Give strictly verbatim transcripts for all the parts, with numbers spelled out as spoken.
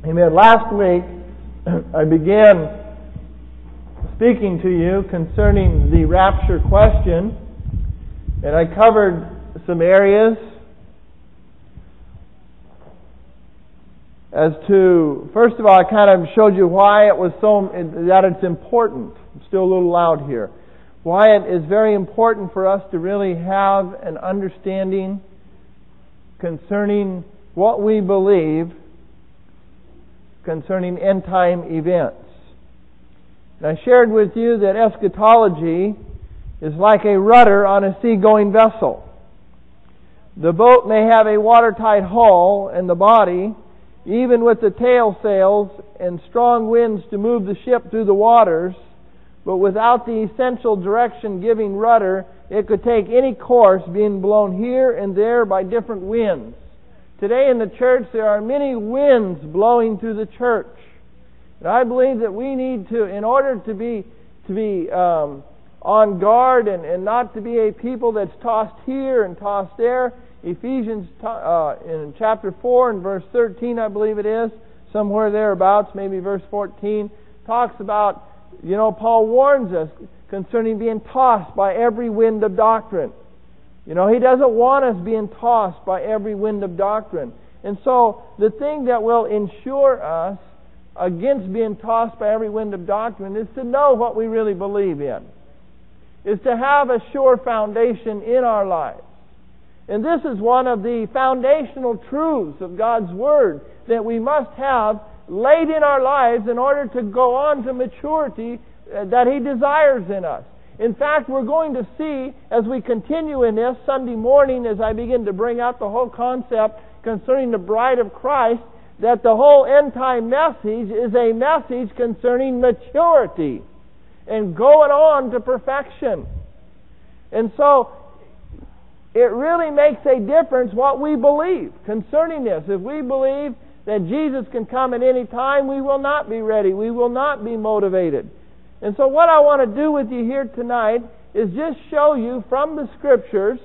Amen. Last week, I began speaking to you concerning the rapture question, and I covered some areas as to, first of all, I kind of showed you why it was so, that it's important. I'm still a little loud here. Why it is very important for us to really have an understanding concerning what we believe concerning end-time events. And I shared with you that eschatology is like a rudder on a sea-going vessel. The boat may have a watertight hull and the body, even with the tail sails and strong winds to move the ship through the waters, but without the essential direction-giving rudder, it could take any course, being blown here and there by different winds. Today in the church, there are many winds blowing through the church. And I believe that we need to, in order to be to be um, on guard and, and not to be a people that's tossed here and tossed there. Ephesians uh, in chapter four and verse thirteen, I believe it is, somewhere thereabouts, maybe verse fourteen, talks about, you know, Paul warns us concerning being tossed by every wind of doctrine. You know, he doesn't want us being tossed by every wind of doctrine. And so, the thing that will ensure us against being tossed by every wind of doctrine is to know what we really believe in. Is to have a sure foundation in our lives. And this is one of the foundational truths of God's Word that we must have laid in our lives in order to go on to maturity that He desires in us. In fact, we're going to see, as we continue in this Sunday morning, as I begin to bring out the whole concept concerning the bride of Christ, that the whole end-time message is a message concerning maturity and going on to perfection. And so, it really makes a difference what we believe concerning this. If we believe that Jesus can come at any time, we will not be ready. We will not be motivated. And so what I want to do with you here tonight is just show you from the Scriptures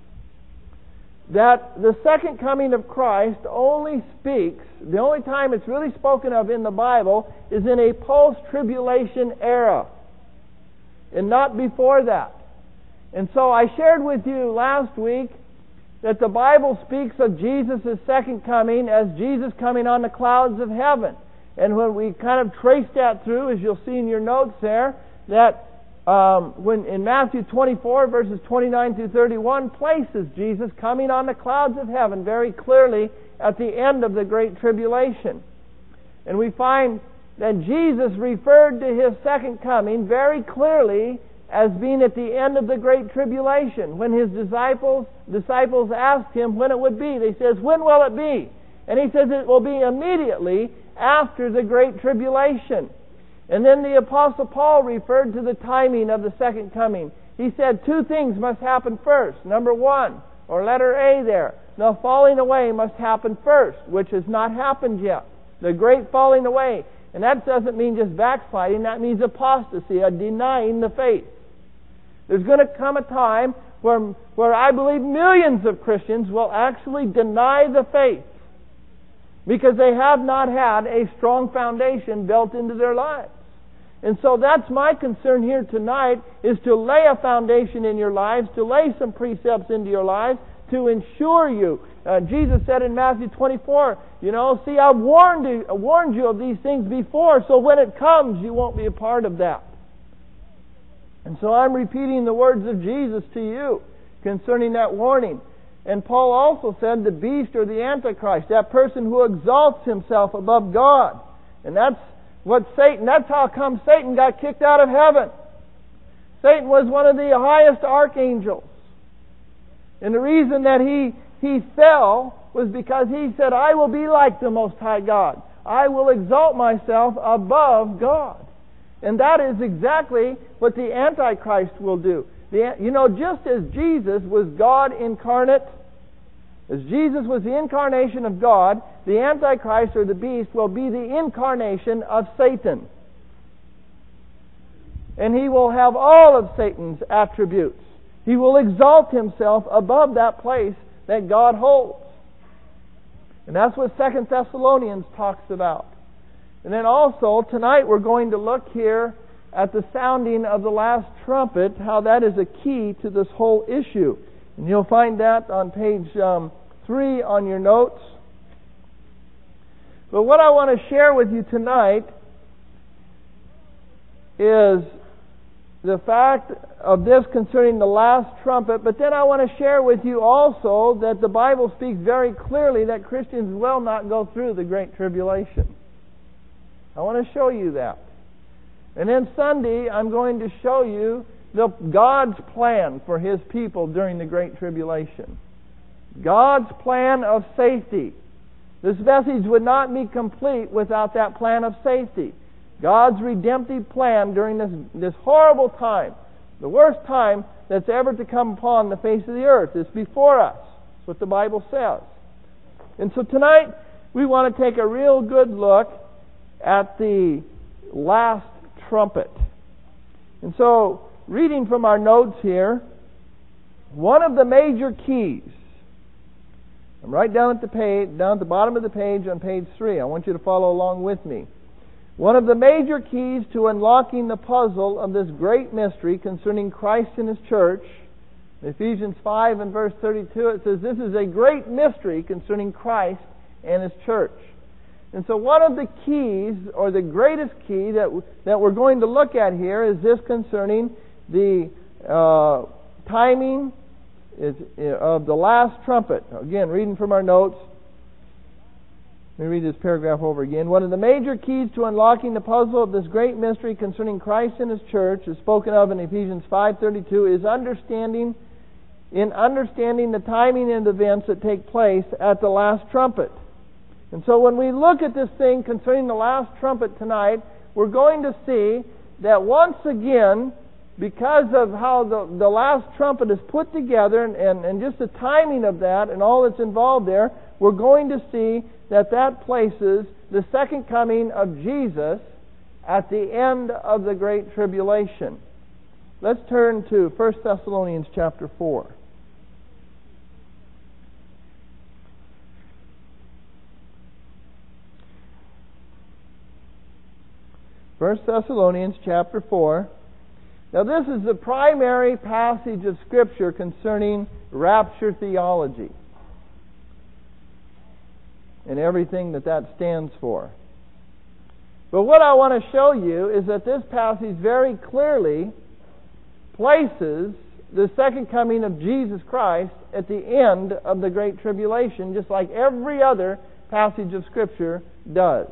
that the second coming of Christ only speaks, the only time it's really spoken of in the Bible is in a post-tribulation era, and not before that. And so I shared with you last week that the Bible speaks of Jesus' second coming as Jesus coming on the clouds of heaven. And when we kind of trace that through, as you'll see in your notes there, that um, when in Matthew twenty-four, verses twenty-nine through thirty-one, places Jesus coming on the clouds of heaven very clearly at the end of the Great Tribulation. And we find that Jesus referred to His second coming very clearly as being at the end of the Great Tribulation. When His disciples disciples asked Him when it would be, they says, "When will it be?" And He says it will be immediately after the Great Tribulation. And then the Apostle Paul referred to the timing of the second coming. He said two things must happen first. Number one, or letter A there, the falling away must happen first, which has not happened yet. The great falling away. And that doesn't mean just backsliding, that means apostasy, a denying the faith. There's going to come a time where, where I believe millions of Christians will actually deny the faith because they have not had a strong foundation built into their lives. And so that's my concern here tonight, is to lay a foundation in your lives, to lay some precepts into your lives, to ensure you. Uh, Jesus said in Matthew twenty-four, you know, see, I've warned you, warned you of these things before, so when it comes, you won't be a part of that. And so I'm repeating the words of Jesus to you concerning that warning. And Paul also said the beast or the Antichrist, that person who exalts himself above God. And that's what Satan, that's how come Satan got kicked out of heaven. Satan was one of the highest archangels. And the reason that he, he fell was because he said, I will be like the Most High God. I will exalt myself above God. And that is exactly what the Antichrist will do. The, you know, just as Jesus was God incarnate, as Jesus was the incarnation of God, the Antichrist or the beast will be the incarnation of Satan. And he will have all of Satan's attributes. He will exalt himself above that place that God holds. And that's what Second Thessalonians talks about. And then also, tonight we're going to look here at the sounding of the last trumpet, how that is a key to this whole issue. And you'll find that on page um, three on your notes. But what I want to share with you tonight is the fact of this concerning the last trumpet. But then I want to share with you also that the Bible speaks very clearly that Christians will not go through the Great Tribulation. I want to show you that. And then Sunday, I'm going to show you the God's plan for His people during the Great Tribulation. God's plan of safety. This message would not be complete without that plan of safety. God's redemptive plan during this, this horrible time, the worst time that's ever to come upon the face of the earth, is before us. That's what the Bible says. And so tonight, we want to take a real good look at the last trumpet. And so, reading from our notes here, one of the major keys, I'm right down at the page, down at the bottom of the page on page three. I want you to follow along with me. One of the major keys to unlocking the puzzle of this great mystery concerning Christ and His church, in Ephesians five and verse thirty-two, it says, this is a great mystery concerning Christ and His church. And so one of the keys, or the greatest key that that we're going to look at here, is this concerning the uh, timing is, of the last trumpet. Again, reading from our notes. Let me read this paragraph over again. One of the major keys to unlocking the puzzle of this great mystery concerning Christ and His church, is spoken of in Ephesians five thirty-two, is understanding in understanding the timing and events that take place at the last trumpet. And so when we look at this thing concerning the last trumpet tonight, we're going to see that once again, because of how the, the last trumpet is put together and, and, and just the timing of that and all that's involved there, we're going to see that that places the second coming of Jesus at the end of the Great Tribulation. Let's turn to First Thessalonians chapter four. First Thessalonians chapter four. Now this is the primary passage of Scripture concerning rapture theology and everything that that stands for. But what I want to show you is that this passage very clearly places the second coming of Jesus Christ at the end of the Great Tribulation, just like every other passage of Scripture does.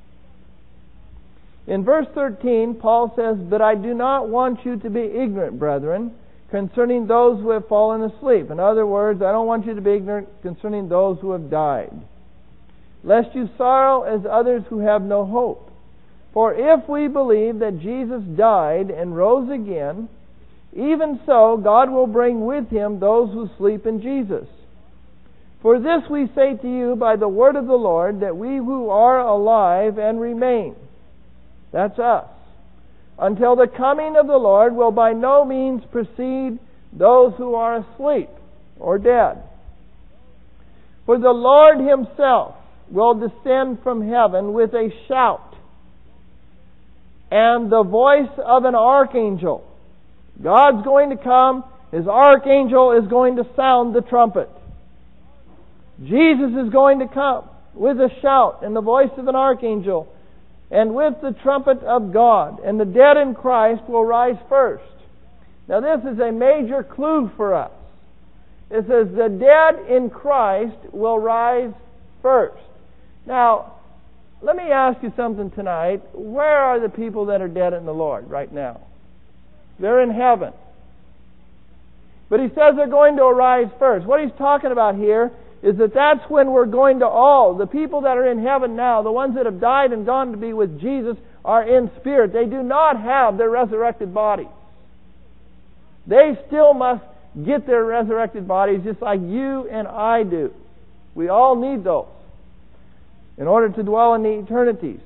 In verse thirteen, Paul says, "But I do not want you to be ignorant, brethren, concerning those who have fallen asleep." In other words, I don't want you to be ignorant concerning those who have died, lest you sorrow as others who have no hope. For if we believe that Jesus died and rose again, even so God will bring with Him those who sleep in Jesus. For this we say to you by the word of the Lord, that we who are alive and remain, that's us, until the coming of the Lord, will by no means precede those who are asleep or dead. For the Lord Himself will descend from heaven with a shout and the voice of an archangel. God's going to come. His archangel is going to sound the trumpet. Jesus is going to come with a shout and the voice of an archangel, and with the trumpet of God, and the dead in Christ will rise first. Now this is a major clue for us. It says the dead in Christ will rise first. Now, let me ask you something tonight. Where are the people that are dead in the Lord right now? They're in heaven. But he says they're going to arise first. What he's talking about here is that that's when we're going to all, the people that are in heaven now, the ones that have died and gone to be with Jesus, are in spirit. They do not have their resurrected bodies. They still must get their resurrected bodies just like you and I do. We all need those in order to dwell in the eternities.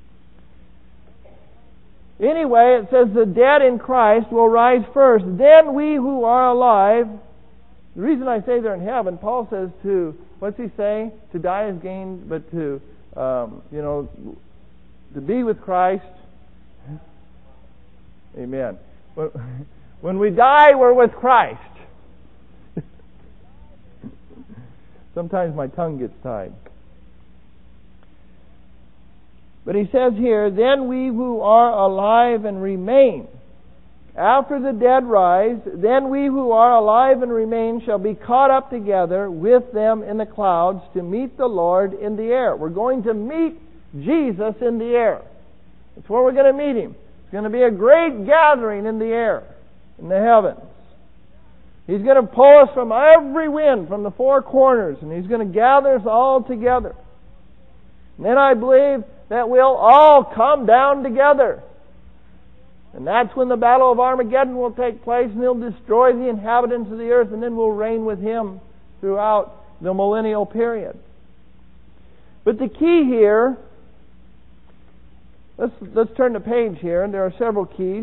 Anyway, it says the dead in Christ will rise first. Then we who are alive. The reason I say they're in heaven, Paul says to, what's he say? To die is gain, but to, um, you know, to be with Christ. Amen. When we die, we're with Christ. Sometimes my tongue gets tied. But he says here, then we who are alive and remain, after the dead rise, then we who are alive and remain shall be caught up together with them in the clouds to meet the Lord in the air. We're going to meet Jesus in the air. That's where we're going to meet Him. It's going to be a great gathering in the air, in the heavens. He's going to pull us from every wind, from the four corners, and He's going to gather us all together. And then I believe that we'll all come down together. And that's when the Battle of Armageddon will take place, and He'll destroy the inhabitants of the earth, and then we'll reign with Him throughout the millennial period. But the key here, let's, let's turn the page here, and there are several keys.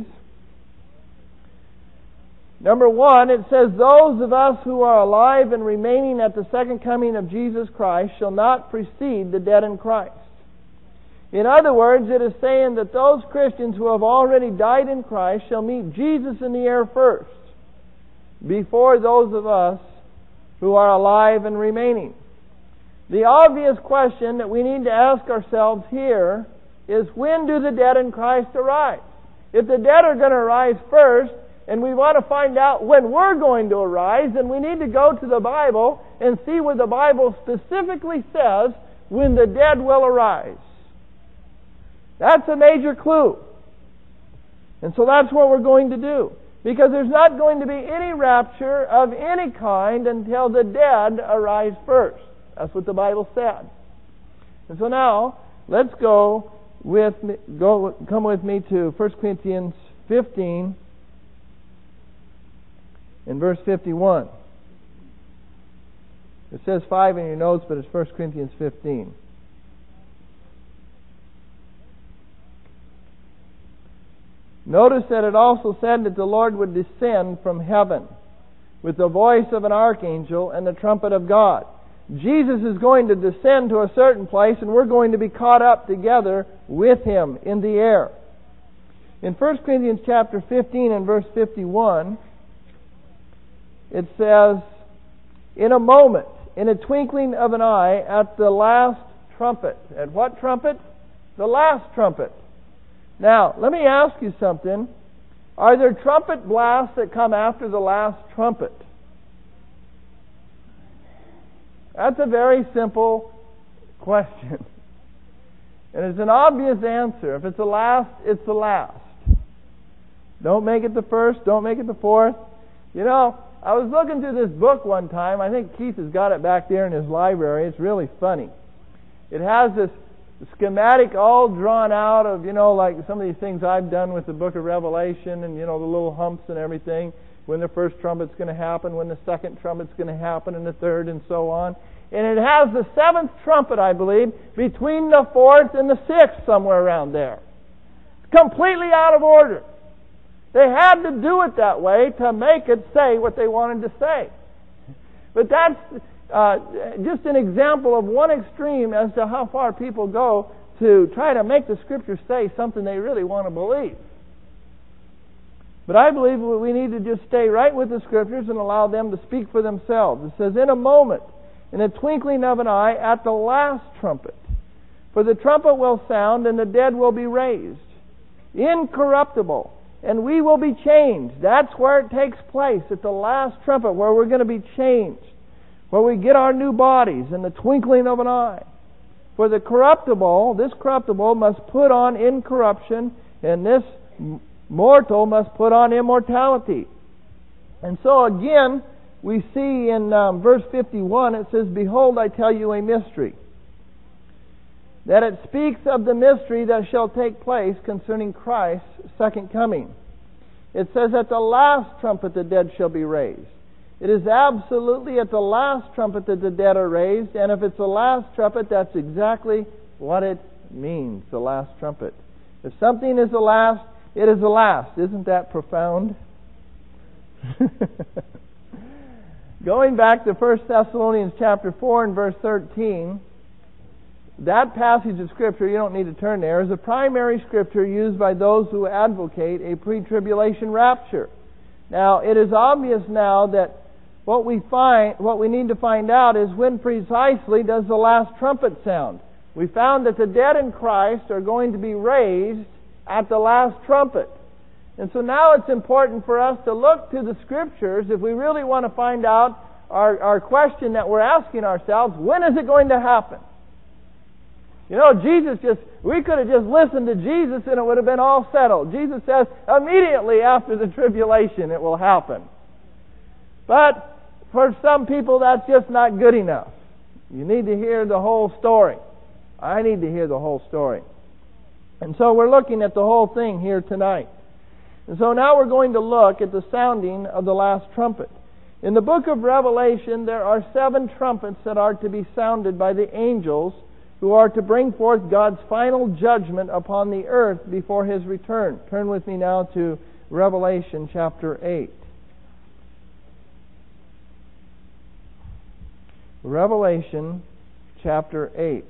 Number one, it says, those of us who are alive and remaining at the second coming of Jesus Christ shall not precede the dead in Christ. In other words, it is saying that those Christians who have already died in Christ shall meet Jesus in the air first, before those of us who are alive and remaining. The obvious question that we need to ask ourselves here is, when do the dead in Christ arise? If the dead are going to arise first, and we want to find out when we're going to arise, then we need to go to the Bible and see where the Bible specifically says when the dead will arise. That's a major clue. And so that's what we're going to do. Because there's not going to be any rapture of any kind until the dead arise first. That's what the Bible said. And so now, let's go with me, go come with me to First Corinthians fifteen in verse fifty-one. It says five in your notes, but it's First Corinthians fifteen. Notice that it also said that the Lord would descend from heaven with the voice of an archangel and the trumpet of God. Jesus is going to descend to a certain place, and we're going to be caught up together with Him in the air. In First Corinthians chapter fifteen and verse fifty-one, it says, in a moment, in a twinkling of an eye, at the last trumpet. At what trumpet? The last trumpet. Now, let me ask you something. Are there trumpet blasts that come after the last trumpet? That's a very simple question. And it's an obvious answer. If it's the last, it's the last. Don't make it the first, don't make it the fourth. You know, I was looking through this book one time. I think Keith has got it back there in his library. It's really funny. It has this schematic all drawn out of, you know, like some of these things I've done with the book of Revelation, and, you know, the little humps and everything, when the first trumpet's going to happen, when the second trumpet's going to happen, and the third, and so on. And it has the seventh trumpet, I believe, between the fourth and the sixth, somewhere around there. Completely out of order. They had to do it that way to make it say what they wanted to say. But that's uh, just an example of one extreme as to how far people go to try to make the Scriptures say something they really want to believe. But I believe we need to just stay right with the Scriptures and allow them to speak for themselves. It says, in a moment, in a twinkling of an eye, at the last trumpet. For the trumpet will sound, and the dead will be raised, incorruptible, and we will be changed. That's where it takes place, at the last trumpet, where we're going to be changed, where we get our new bodies in the twinkling of an eye. For the corruptible, this corruptible must put on incorruption, and this mortal must put on immortality. And so again, we see in um, verse fifty-one, it says, behold, I tell you a mystery. That it speaks of the mystery that shall take place concerning Christ's second coming. It says, at the last trumpet the dead shall be raised. It is absolutely at the last trumpet that the dead are raised, and if it's the last trumpet, that's exactly what it means, the last trumpet. If something is the last, it is the last. Isn't that profound? Going back to First Thessalonians chapter four and verse thirteen, that passage of Scripture, you don't need to turn there, is a primary Scripture used by those who advocate a pre-tribulation rapture. Now, it is obvious now that what we find, what we need to find out is when precisely does the last trumpet sound. We found that the dead in Christ are going to be raised at the last trumpet. And so now it's important for us to look to the Scriptures if we really want to find out our, our question that we're asking ourselves, when is it going to happen? You know, Jesus just, we could have just listened to Jesus and it would have been all settled. Jesus says, immediately after the tribulation it will happen. But for some people that's just not good enough. You need to hear the whole story. I need to hear the whole story. And so we're looking at the whole thing here tonight. And so now we're going to look at the sounding of the last trumpet. In the book of Revelation, there are seven trumpets that are to be sounded by the angels who are to bring forth God's final judgment upon the earth before His return. Turn with me now to Revelation chapter eight. Revelation chapter eight.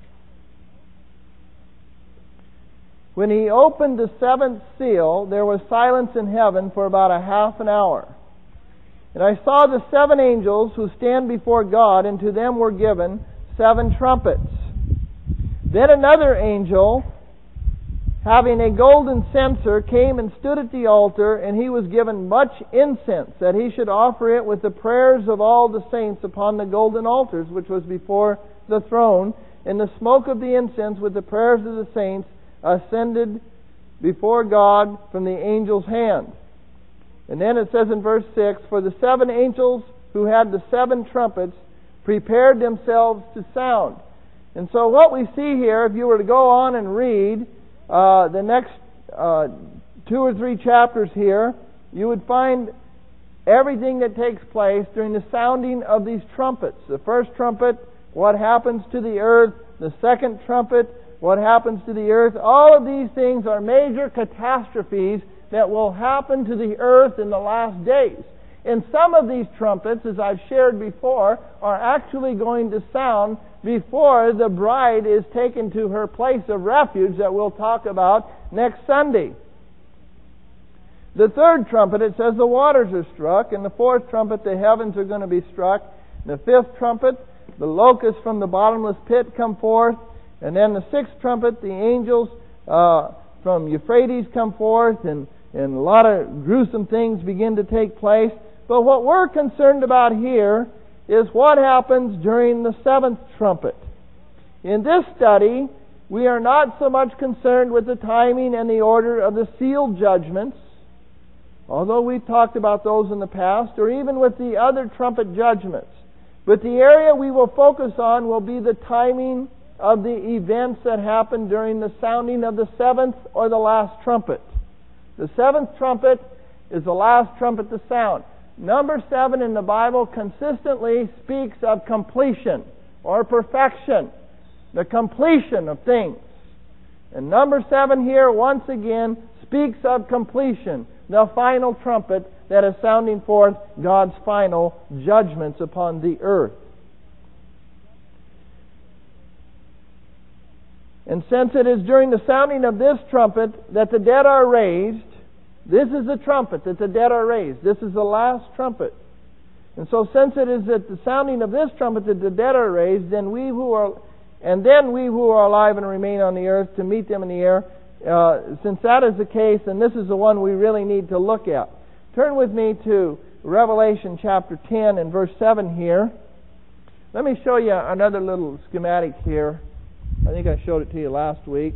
When He opened the seventh seal, there was silence in heaven for about a half an hour. And I saw the seven angels who stand before God, and to them were given seven trumpets. Then another angel, having a golden censer, came and stood at the altar, and he was given much incense, that he should offer it with the prayers of all the saints upon the golden altars which was before the throne. And the smoke of the incense with the prayers of the saints ascended before God from the angel's hand. And then it says in verse six, for the seven angels who had the seven trumpets prepared themselves to sound. And so what we see here, if you were to go on and read uh, the next uh, two or three chapters here, you would find everything that takes place during the sounding of these trumpets. The first trumpet, what happens to the earth. The second trumpet, what happens to the earth. All of these things are major catastrophes that will happen to the earth in the last days. And some of these trumpets, as I've shared before, are actually going to sound before the bride is taken to her place of refuge that we'll talk about next Sunday. The third trumpet, it says the waters are struck. And the fourth trumpet, the heavens are going to be struck. And the fifth trumpet, the locusts from the bottomless pit come forth. And then the sixth trumpet, the angels uh, from Euphrates come forth. And, and a lot of gruesome things begin to take place. But what we're concerned about here is what happens during the seventh trumpet. In this study, we are not so much concerned with the timing and the order of the sealed judgments, although we've talked about those in the past, or even with the other trumpet judgments. But the area we will focus on will be the timing of the events that happen during the sounding of the seventh or the last trumpet. The seventh trumpet is the last trumpet to sound. Number seven in the Bible consistently speaks of completion or perfection, the completion of things. And number seven here, once again, speaks of completion, the final trumpet that is sounding forth God's final judgments upon the earth. And since it is during the sounding of this trumpet that the dead are raised, this is the trumpet that the dead are raised. This is the last trumpet. And so since it is at the sounding of this trumpet that the dead are raised, then we who are, and then we who are alive and remain on the earth to meet them in the air, uh, since that is the case, then this is the one we really need to look at. Turn with me to Revelation chapter ten and verse seven here. Let me show you another little schematic here. I think I showed it to you last week.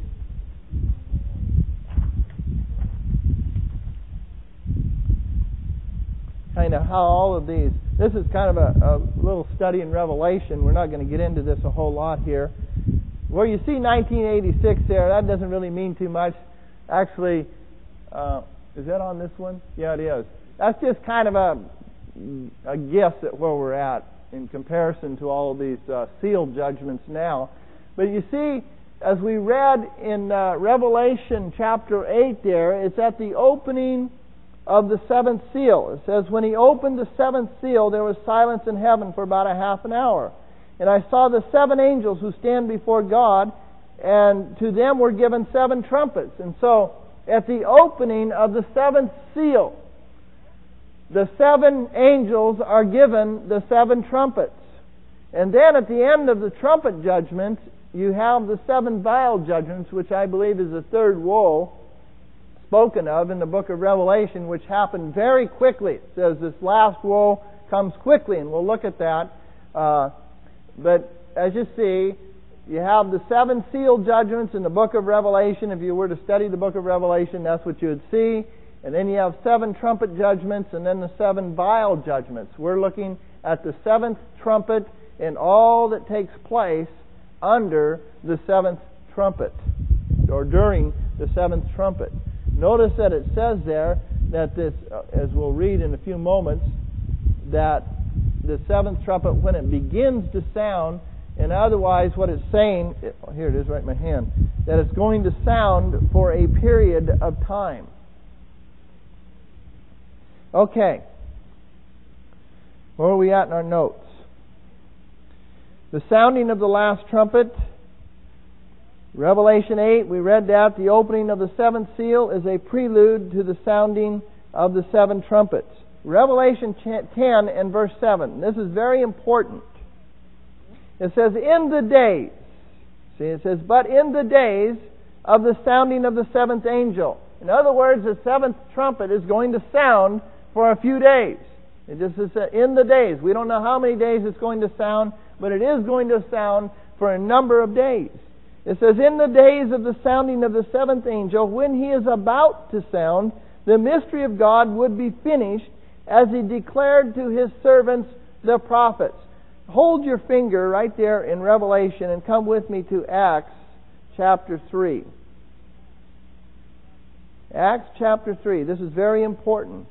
Kind of how all of these, this is kind of a, a little study in Revelation. We're not going to get into this a whole lot here. Where you see nineteen eighty-six there, that doesn't really mean too much. Actually, uh, is that on this one? Yeah, it is. That's just kind of a, a guess at where we're at in comparison to all of these uh, sealed judgments now. But you see, as we read in uh, Revelation chapter eight there, it's at the opening of the seventh seal. It says, when He opened the seventh seal, there was silence in heaven for about a half an hour. And I saw the seven angels who stand before God, and to them were given seven trumpets. And so, at the opening of the seventh seal, the seven angels are given the seven trumpets. And then at the end of the trumpet judgment, you have the seven vial judgments, which I believe is the third woe spoken of in the book of Revelation, which happened very quickly. It says this last woe comes quickly, and we'll look at that. Uh, but as you see, you have the seven seal judgments in the book of Revelation. If you were to study the book of Revelation, that's what you would see. And then you have seven trumpet judgments, and then the seven vial judgments. We're looking at the seventh trumpet and all that takes place under the seventh trumpet, or during the seventh trumpet. Notice that it says there that this, as we'll read in a few moments, that the seventh trumpet, when it begins to sound, and otherwise what it's saying, oh, here it is right in my hand, that it's going to sound for a period of time. Okay. Where are we at in our notes? The sounding of the last trumpet. Revelation eight, we read that the opening of the seventh seal is a prelude to the sounding of the seven trumpets. Revelation ten and verse seven. This is very important. It says, in the days. See, it says, but in the days of the sounding of the seventh angel. In other words, the seventh trumpet is going to sound for a few days. It just is in the days. We don't know how many days it's going to sound, but it is going to sound for a number of days. It says, in the days of the sounding of the seventh angel, when he is about to sound, the mystery of God would be finished, as he declared to his servants, the prophets. Hold your finger right there in Revelation and come with me to Acts chapter three. Acts chapter three. This is very important.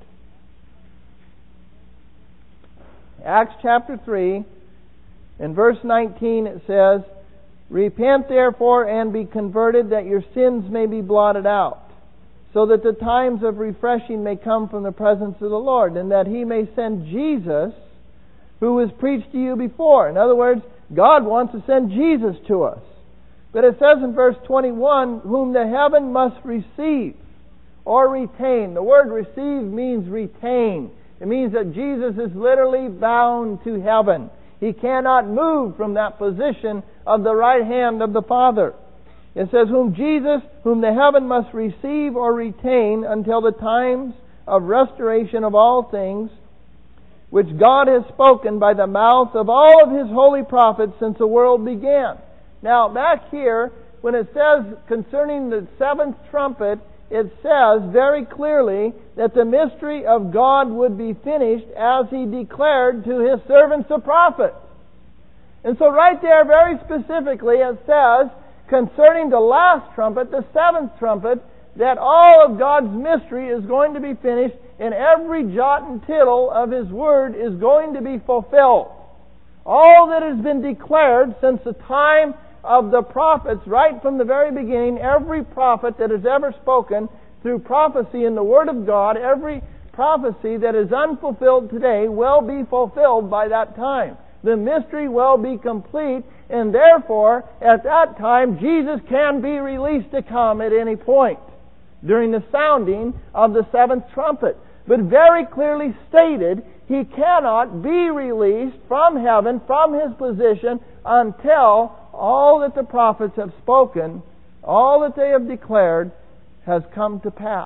Acts chapter three, in verse nineteen it says, repent therefore and be converted, that your sins may be blotted out, so that the times of refreshing may come from the presence of the Lord, and that He may send Jesus, who was preached to you before. In other words, God wants to send Jesus to us. But it says in verse twenty-one, whom the heaven must receive or retain. The word receive means retain. It means that Jesus is literally bound to heaven. He cannot move from that position of the right hand of the Father. It says, whom Jesus, whom the heaven must receive or retain until the times of restoration of all things, which God has spoken by the mouth of all of His holy prophets since the world began. Now, back here, when it says concerning the seventh trumpet, it says very clearly that the mystery of God would be finished as He declared to His servants the prophets. And so right there, very specifically, it says, concerning the last trumpet, the seventh trumpet, that all of God's mystery is going to be finished, and every jot and tittle of His Word is going to be fulfilled. All that has been declared since the time of the prophets, right from the very beginning, every prophet that has ever spoken through prophecy in the Word of God, every prophecy that is unfulfilled today will be fulfilled by that time. The mystery will be complete, and therefore, at that time, Jesus can be released to come at any point during the sounding of the seventh trumpet. But very clearly stated, He cannot be released from heaven, from His position, until all that the prophets have spoken, all that they have declared, has come to pass.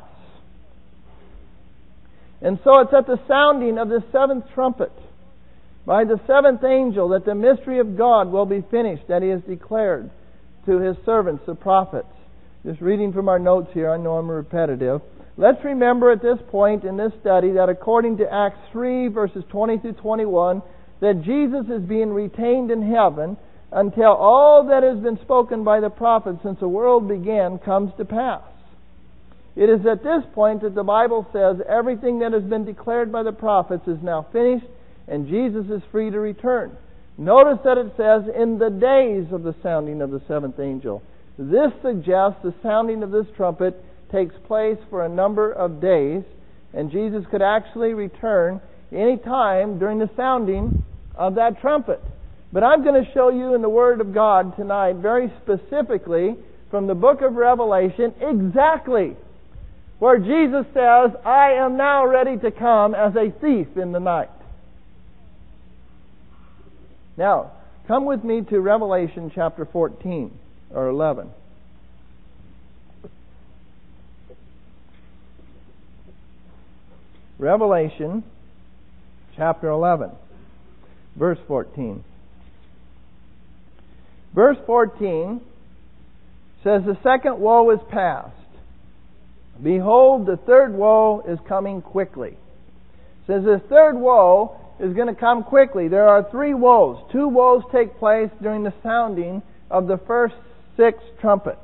And so it's at the sounding of the seventh trumpet by the seventh angel that the mystery of God will be finished, that He has declared to His servants, the prophets. Just reading from our notes here, I know I'm repetitive. Let's remember at this point in this study that according to Acts three, verses twenty through twenty-one, that Jesus is being retained in heaven until all that has been spoken by the prophets since the world began comes to pass. It is at this point that the Bible says everything that has been declared by the prophets is now finished, and Jesus is free to return. Notice that it says, in the days of the sounding of the seventh angel. This suggests the sounding of this trumpet takes place for a number of days, and Jesus could actually return any time during the sounding of that trumpet. But I'm going to show you in the Word of God tonight, very specifically, from the book of Revelation, exactly where Jesus says, I am now ready to come as a thief in the night. Now, come with me to Revelation chapter fourteen, or eleven. Revelation chapter eleven, verse fourteen. Verse fourteen says, the second woe is past. Behold, the third woe is coming quickly. It says the third woe is going to come quickly. There are three woes. Two woes take place during the sounding of the first six trumpets.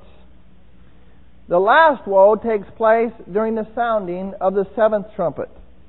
The last woe takes place during the sounding of the seventh trumpet.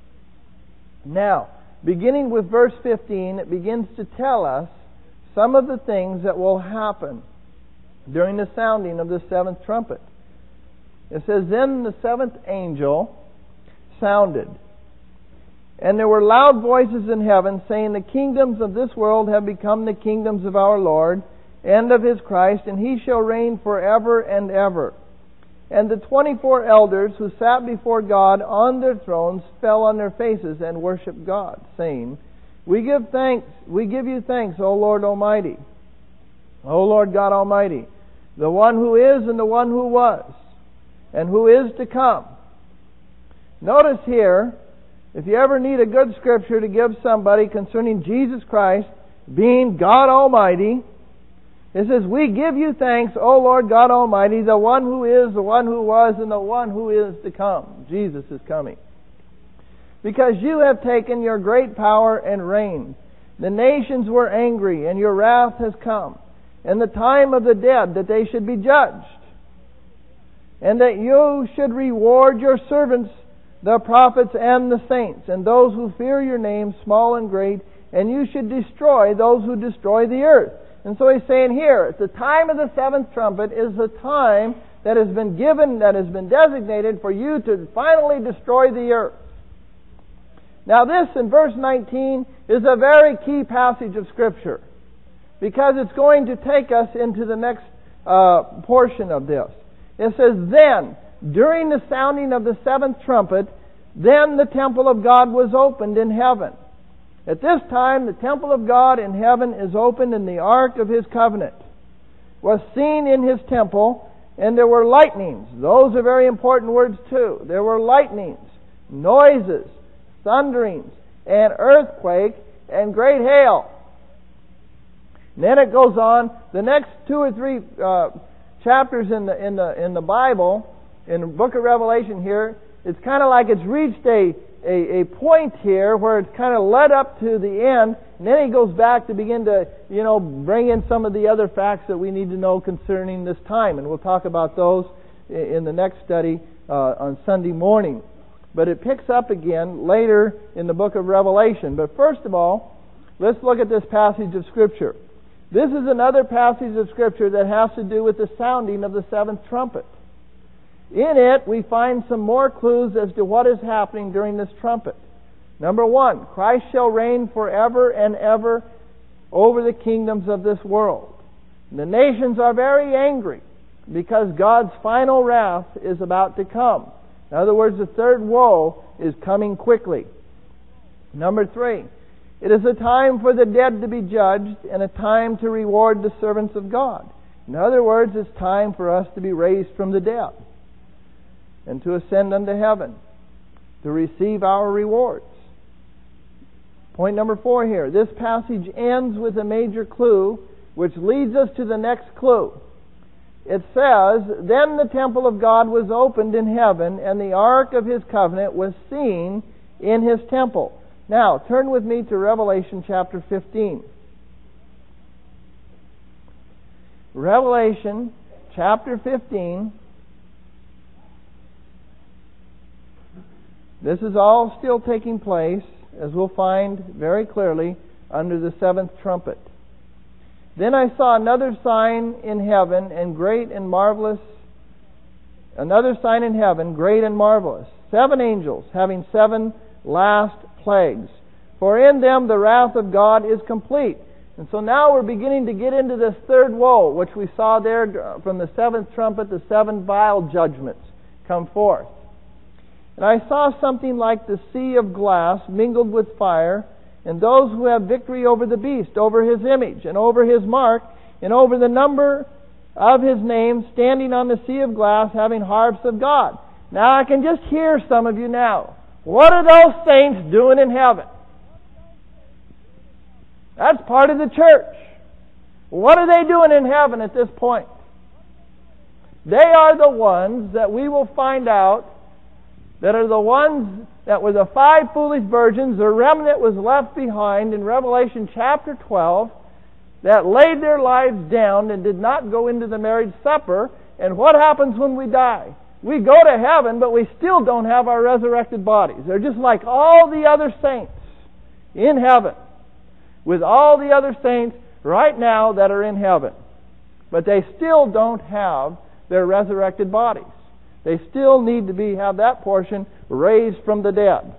Now, beginning with verse fifteen, it begins to tell us some of the things that will happen during the sounding of the seventh trumpet. It says, then the seventh angel sounded, and there were loud voices in heaven saying, the kingdoms of this world have become the kingdoms of our Lord and of His Christ, and He shall reign forever and ever. And the twenty-four elders who sat before God on their thrones fell on their faces and worshipped God, saying, We give thanks, we give you thanks, O Lord Almighty, O Lord God Almighty, the one who is and the one who was, and who is to come. Notice here, if you ever need a good scripture to give somebody concerning Jesus Christ being God Almighty, it says, we give you thanks, O Lord God Almighty, the one who is, the one who was, and the one who is to come. Jesus is coming. Because you have taken your great power and reigned. The nations were angry, and your wrath has come. And the time of the dead, that they should be judged. And that you should reward your servants, the prophets and the saints, and those who fear your name, small and great, and you should destroy those who destroy the earth. And so he's saying here, at the time of the seventh trumpet is the time that has been given, that has been designated for you to finally destroy the earth. Now this, in verse nineteen, is a very key passage of Scripture, because it's going to take us into the next uh, portion of this. It says, then, during the sounding of the seventh trumpet, then the temple of God was opened in heaven. At this time, the temple of God in heaven is opened, and the ark of His covenant was seen in His temple, and there were lightnings. Those are very important words too. There were lightnings, noises, thunderings, and earthquake, and great hail. And then it goes on. The next two or three uh, chapters in the in the in the Bible, in the book of Revelation here, it's kind of like it's reached a A, a point here where it's kind of led up to the end, and then he goes back to begin to, you know, bring in some of the other facts that we need to know concerning this time, and we'll talk about those in the next study uh, on Sunday morning. But it picks up again later in the book of Revelation. But first of all, let's look at this passage of Scripture. This is another passage of Scripture that has to do with the sounding of the seventh trumpet. In it, we find some more clues as to what is happening during this trumpet. Number one, Christ shall reign forever and ever over the kingdoms of this world. The nations are very angry because God's final wrath is about to come. In other words, the third woe is coming quickly. Number three, it is a time for the dead to be judged and a time to reward the servants of God. In other words, it's time for us to be raised from the dead and to ascend unto heaven, to receive our rewards. Point number four here. This passage ends with a major clue, which leads us to the next clue. It says, then the temple of God was opened in heaven, and the ark of His covenant was seen in His temple. Now, turn with me to Revelation chapter fifteen. Revelation chapter fifteen. This is all still taking place, as we'll find very clearly, under the seventh trumpet. Then I saw another sign in heaven, and great and marvelous, another sign in heaven, great and marvelous, seven angels having seven last plagues. For in them the wrath of God is complete. And so now we're beginning to get into this third woe, which we saw there from the seventh trumpet, the seven vial judgments come forth. And I saw something like the sea of glass mingled with fire, and those who have victory over the beast, over his image, and over his mark, and over the number of his name, standing on the sea of glass, having harps of God. Now I can just hear some of you now. What are those saints doing in heaven? That's part of the church. What are they doing in heaven at this point? They are the ones that we will find out that are the ones that were the five foolish virgins. The remnant was left behind in Revelation chapter twelve that laid their lives down and did not go into the marriage supper. And what happens when we die? We go to heaven, but we still don't have our resurrected bodies. They're just like all the other saints in heaven, with all the other saints right now that are in heaven. But they still don't have their resurrected bodies. They still need to be have that portion raised from the dead.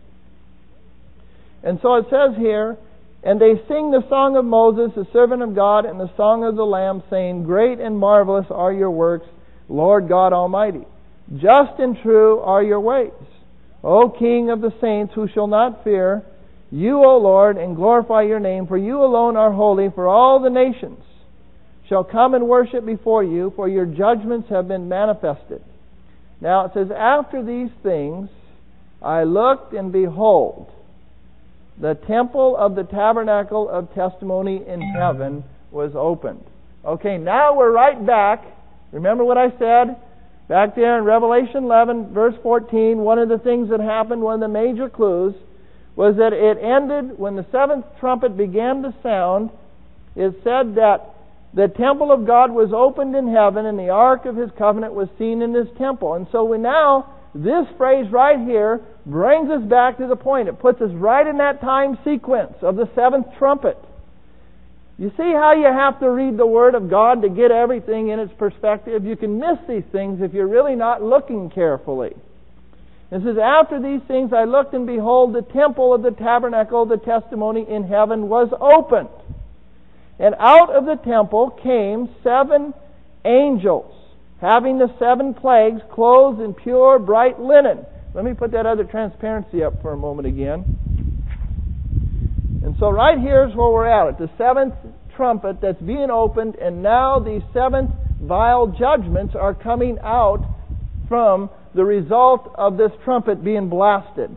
And so it says here, and they sing the song of Moses, the servant of God, and the song of the Lamb, saying, Great and marvelous are your works, Lord God Almighty. Just and true are your ways, O King of the saints, who shall not fear you, O Lord, and glorify your name, for you alone are holy, for all the nations shall come and worship before you, for your judgments have been manifested. Now it says, after these things I looked, and behold, the temple of the tabernacle of testimony in heaven was opened. Okay, now we're right back. Remember what I said? Back there in Revelation eleven, verse fourteen, one of the things that happened, one of the major clues, was that it ended when the seventh trumpet began to sound. It said that the temple of God was opened in heaven, and the ark of His covenant was seen in His temple. And so we now, this phrase right here brings us back to the point. It puts us right in that time sequence of the seventh trumpet. You see how you have to read the Word of God to get everything in its perspective? You can miss these things if you're really not looking carefully. It says, after these things I looked, and behold, the temple of the tabernacle of the testimony in heaven was opened. And out of the temple came seven angels, having the seven plagues, clothed in pure bright linen. Let me put that other transparency up for a moment again. And so right here is where we're at, at the seventh trumpet that's being opened, and now these seventh vial judgments are coming out from the result of this trumpet being blasted.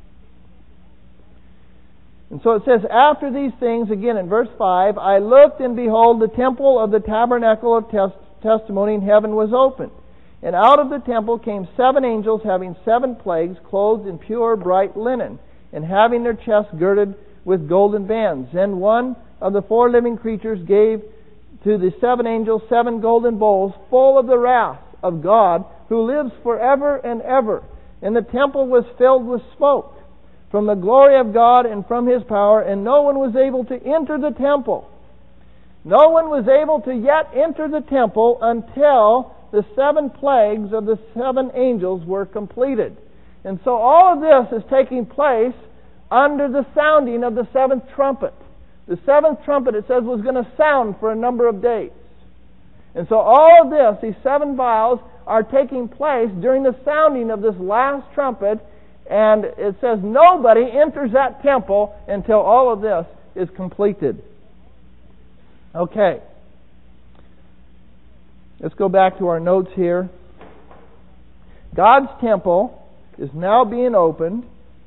And so it says, after these things, again in verse five, I looked, and behold, the temple of the tabernacle of tes- testimony in heaven was opened. And out of the temple came seven angels, having seven plagues, clothed in pure bright linen, and having their chests girded with golden bands. Then one of the four living creatures gave to the seven angels seven golden bowls full of the wrath of God, who lives forever and ever. And the temple was filled with smoke from the glory of God and from His power, and no one was able to enter the temple. No one was able to yet enter the temple until the seven plagues of the seven angels were completed. And so all of this is taking place under the sounding of the seventh trumpet. The seventh trumpet, it says, was going to sound for a number of days. And so all of this, these seven vials, are taking place during the sounding of this last trumpet. And it says nobody enters that temple until all of this is completed. Okay. Let's go back to our notes here. God's temple is now being opened,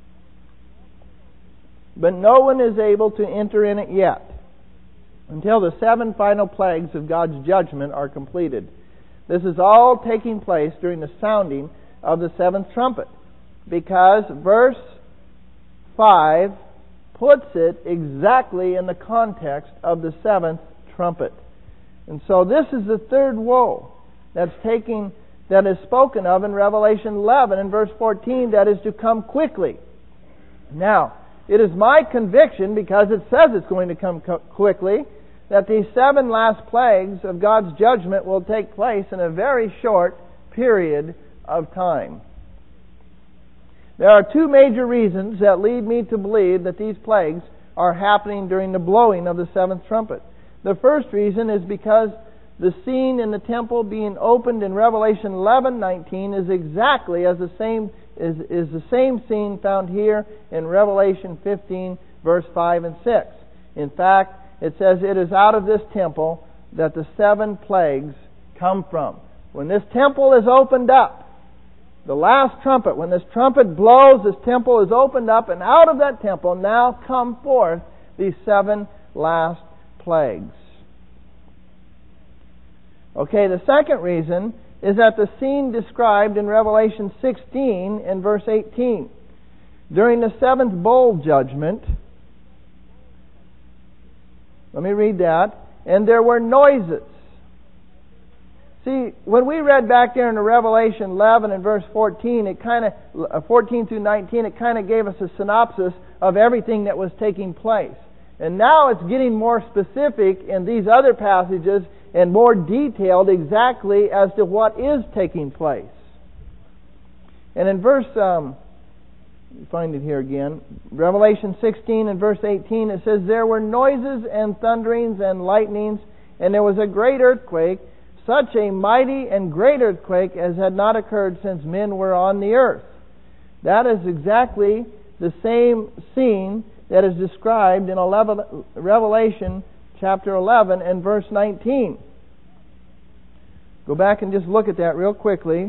but no one is able to enter in it yet until the seven final plagues of God's judgment are completed. This is all taking place during the sounding of the seventh trumpet, because verse five puts it exactly in the context of the seventh trumpet. And so this is the third woe that's taking that is spoken of in Revelation eleven and verse fourteen, that is to come quickly. Now, it is my conviction, because it says it's going to come quickly, that these seven last plagues of God's judgment will take place in a very short period of time. There are two major reasons that lead me to believe that these plagues are happening during the blowing of the seventh trumpet. The first reason is because the scene in the temple being opened in Revelation eleven nineteen is exactly as the same is, is the same scene found here in Revelation fifteen verse five and six. In fact, it says it is out of this temple that the seven plagues come from. When this temple is opened up, the last trumpet, when this trumpet blows, this temple is opened up, and out of that temple now come forth these seven last plagues. Okay, the second reason is that the scene described in Revelation sixteen and verse eighteen. During the seventh bowl judgment, let me read that, and there were noises. See, when we read back there in the Revelation eleven and verse fourteen, it kind of fourteen through nineteen, it kind of gave us a synopsis of everything that was taking place. And now it's getting more specific in these other passages and more detailed exactly as to what is taking place. And in verse, um, find it here again, Revelation sixteen and verse eighteen, it says, there were noises and thunderings and lightnings, and there was a great earthquake, such a mighty and great earthquake as had not occurred since men were on the earth. That is exactly the same scene that is described in Revelation chapter eleven and verse nineteen. Go back and just look at that real quickly.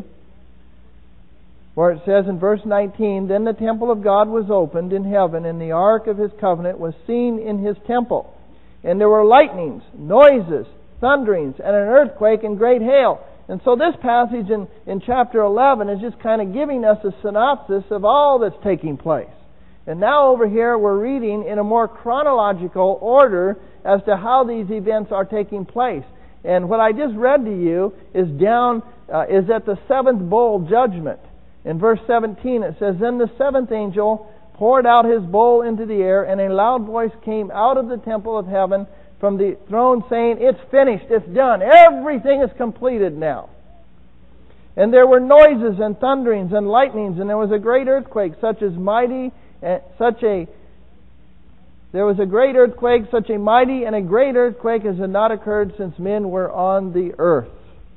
Where it says in verse nineteen, then the temple of God was opened in heaven, and the ark of His covenant was seen in His temple. And there were lightnings, noises, thunderings, and an earthquake and great hail. And so this passage in, in chapter eleven is just kind of giving us a synopsis of all that's taking place. And now over here we're reading in a more chronological order as to how these events are taking place. And what I just read to you is down uh, is at the seventh bowl judgment. In verse seventeen it says, then the seventh angel poured out his bowl into the air, and a loud voice came out of the temple of heaven from the throne saying, it's finished, it's done, everything is completed now. And there were noises and thunderings and lightnings, and there was a great earthquake, such as mighty, uh, such a there was a great earthquake, such a mighty and a great earthquake as had not occurred since men were on the earth.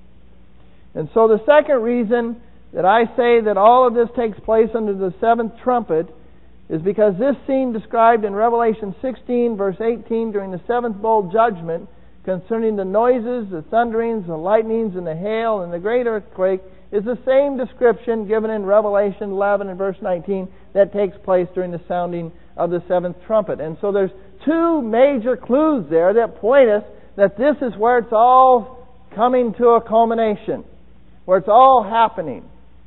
And so the second reason that I say that all of this takes place under the seventh trumpet is because this scene described in Revelation sixteen verse eighteen during the seventh bowl judgment concerning the noises, the thunderings, the lightnings, and the hail, and the great earthquake is the same description given in Revelation eleven and verse nineteen that takes place during the sounding of the seventh trumpet. And so there's two major clues there that point us that this is where it's all coming to a culmination, where it's all happening.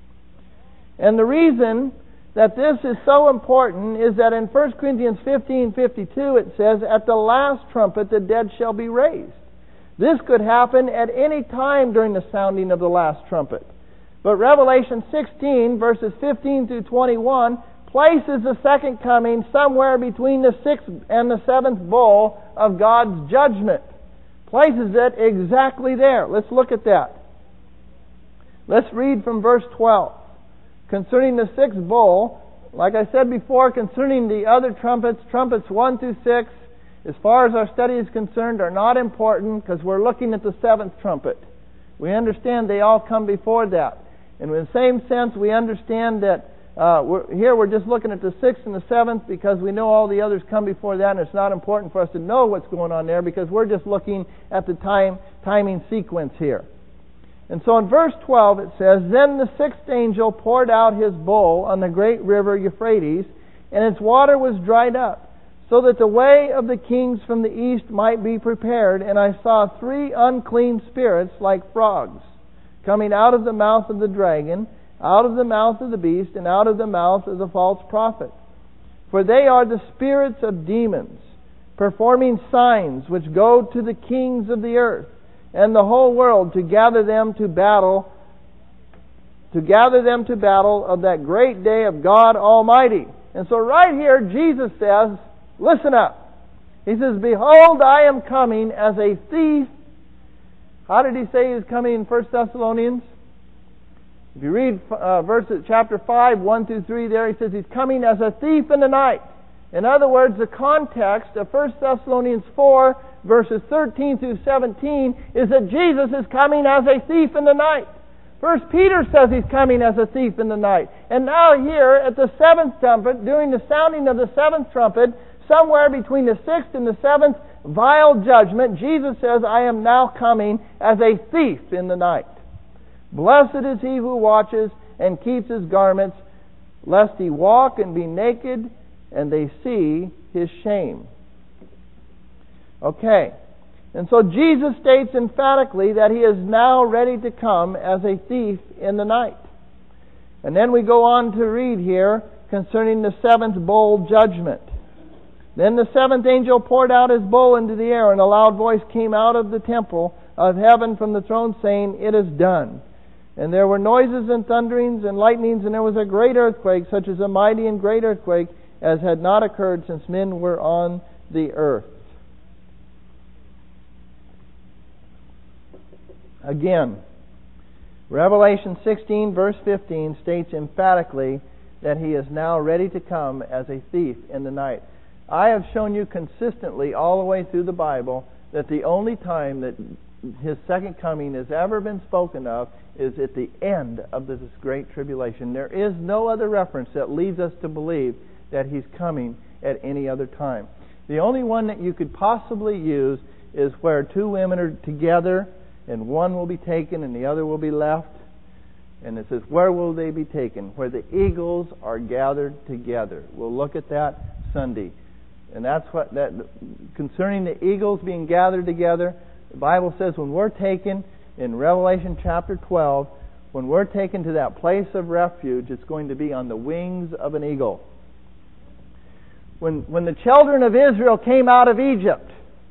And the reason that this is so important is that in First Corinthians fifteen fifty-two it says, at the last trumpet the dead shall be raised. This could happen at any time during the sounding of the last trumpet. But Revelation sixteen verses fifteen through twenty-one places the second coming somewhere between the sixth and the seventh bowl of God's judgment. Places it exactly there. Let's look at that. Let's read from verse twelve. Concerning the sixth bowl, like I said before, concerning the other trumpets, trumpets one through six, as far as our study is concerned, are not important because we're looking at the seventh trumpet. We understand they all come before that. And in the same sense, we understand that uh, we're, here we're just looking at the sixth and the seventh because we know all the others come before that, and it's not important for us to know what's going on there because we're just looking at the time timing sequence here. And so in verse twelve it says, then the sixth angel poured out his bowl on the great river Euphrates, and its water was dried up, so that the way of the kings from the east might be prepared. And I saw three unclean spirits like frogs, coming out of the mouth of the dragon, out of the mouth of the beast, and out of the mouth of the false prophet. For they are the spirits of demons, performing signs which go to the kings of the earth and the whole world to gather them to battle, to gather them to battle of that great day of God Almighty. And so right here Jesus says, listen up. He says, behold, I am coming as a thief. How did he say he was coming in First Thessalonians? If you read uh, verse chapter five, one through three there, he says he's coming as a thief in the night. In other words, the context of First Thessalonians four, verses thirteen through seventeen, is that Jesus is coming as a thief in the night. First Peter says He's coming as a thief in the night. And now here, at the seventh trumpet, during the sounding of the seventh trumpet, somewhere between the sixth and the seventh vial judgment, Jesus says, I am now coming as a thief in the night. Blessed is he who watches and keeps his garments, lest he walk and be naked, and they see his shame. Okay. And so Jesus states emphatically that He is now ready to come as a thief in the night. And then we go on to read here concerning the seventh bowl judgment. Then the seventh angel poured out his bowl into the air, and a loud voice came out of the temple of heaven from the throne, saying, It is done. And there were noises and thunderings and lightnings, and there was a great earthquake, such as a mighty and great earthquake, as had not occurred since men were on the earth. Again, Revelation sixteen, verse fifteen, states emphatically that He is now ready to come as a thief in the night. I have shown you consistently all the way through the Bible that the only time that His second coming has ever been spoken of is at the end of this great tribulation. There is no other reference that leads us to believe that He's coming at any other time. The only one that you could possibly use is where two women are together, and one will be taken and the other will be left. And it says, where will they be taken? Where the eagles are gathered together. We'll look at that Sunday. And that's what that concerning the eagles being gathered together, the Bible says when we're taken in Revelation chapter twelve, when we're taken to that place of refuge, it's going to be on the wings of an eagle. When when the children of Israel came out of Egypt,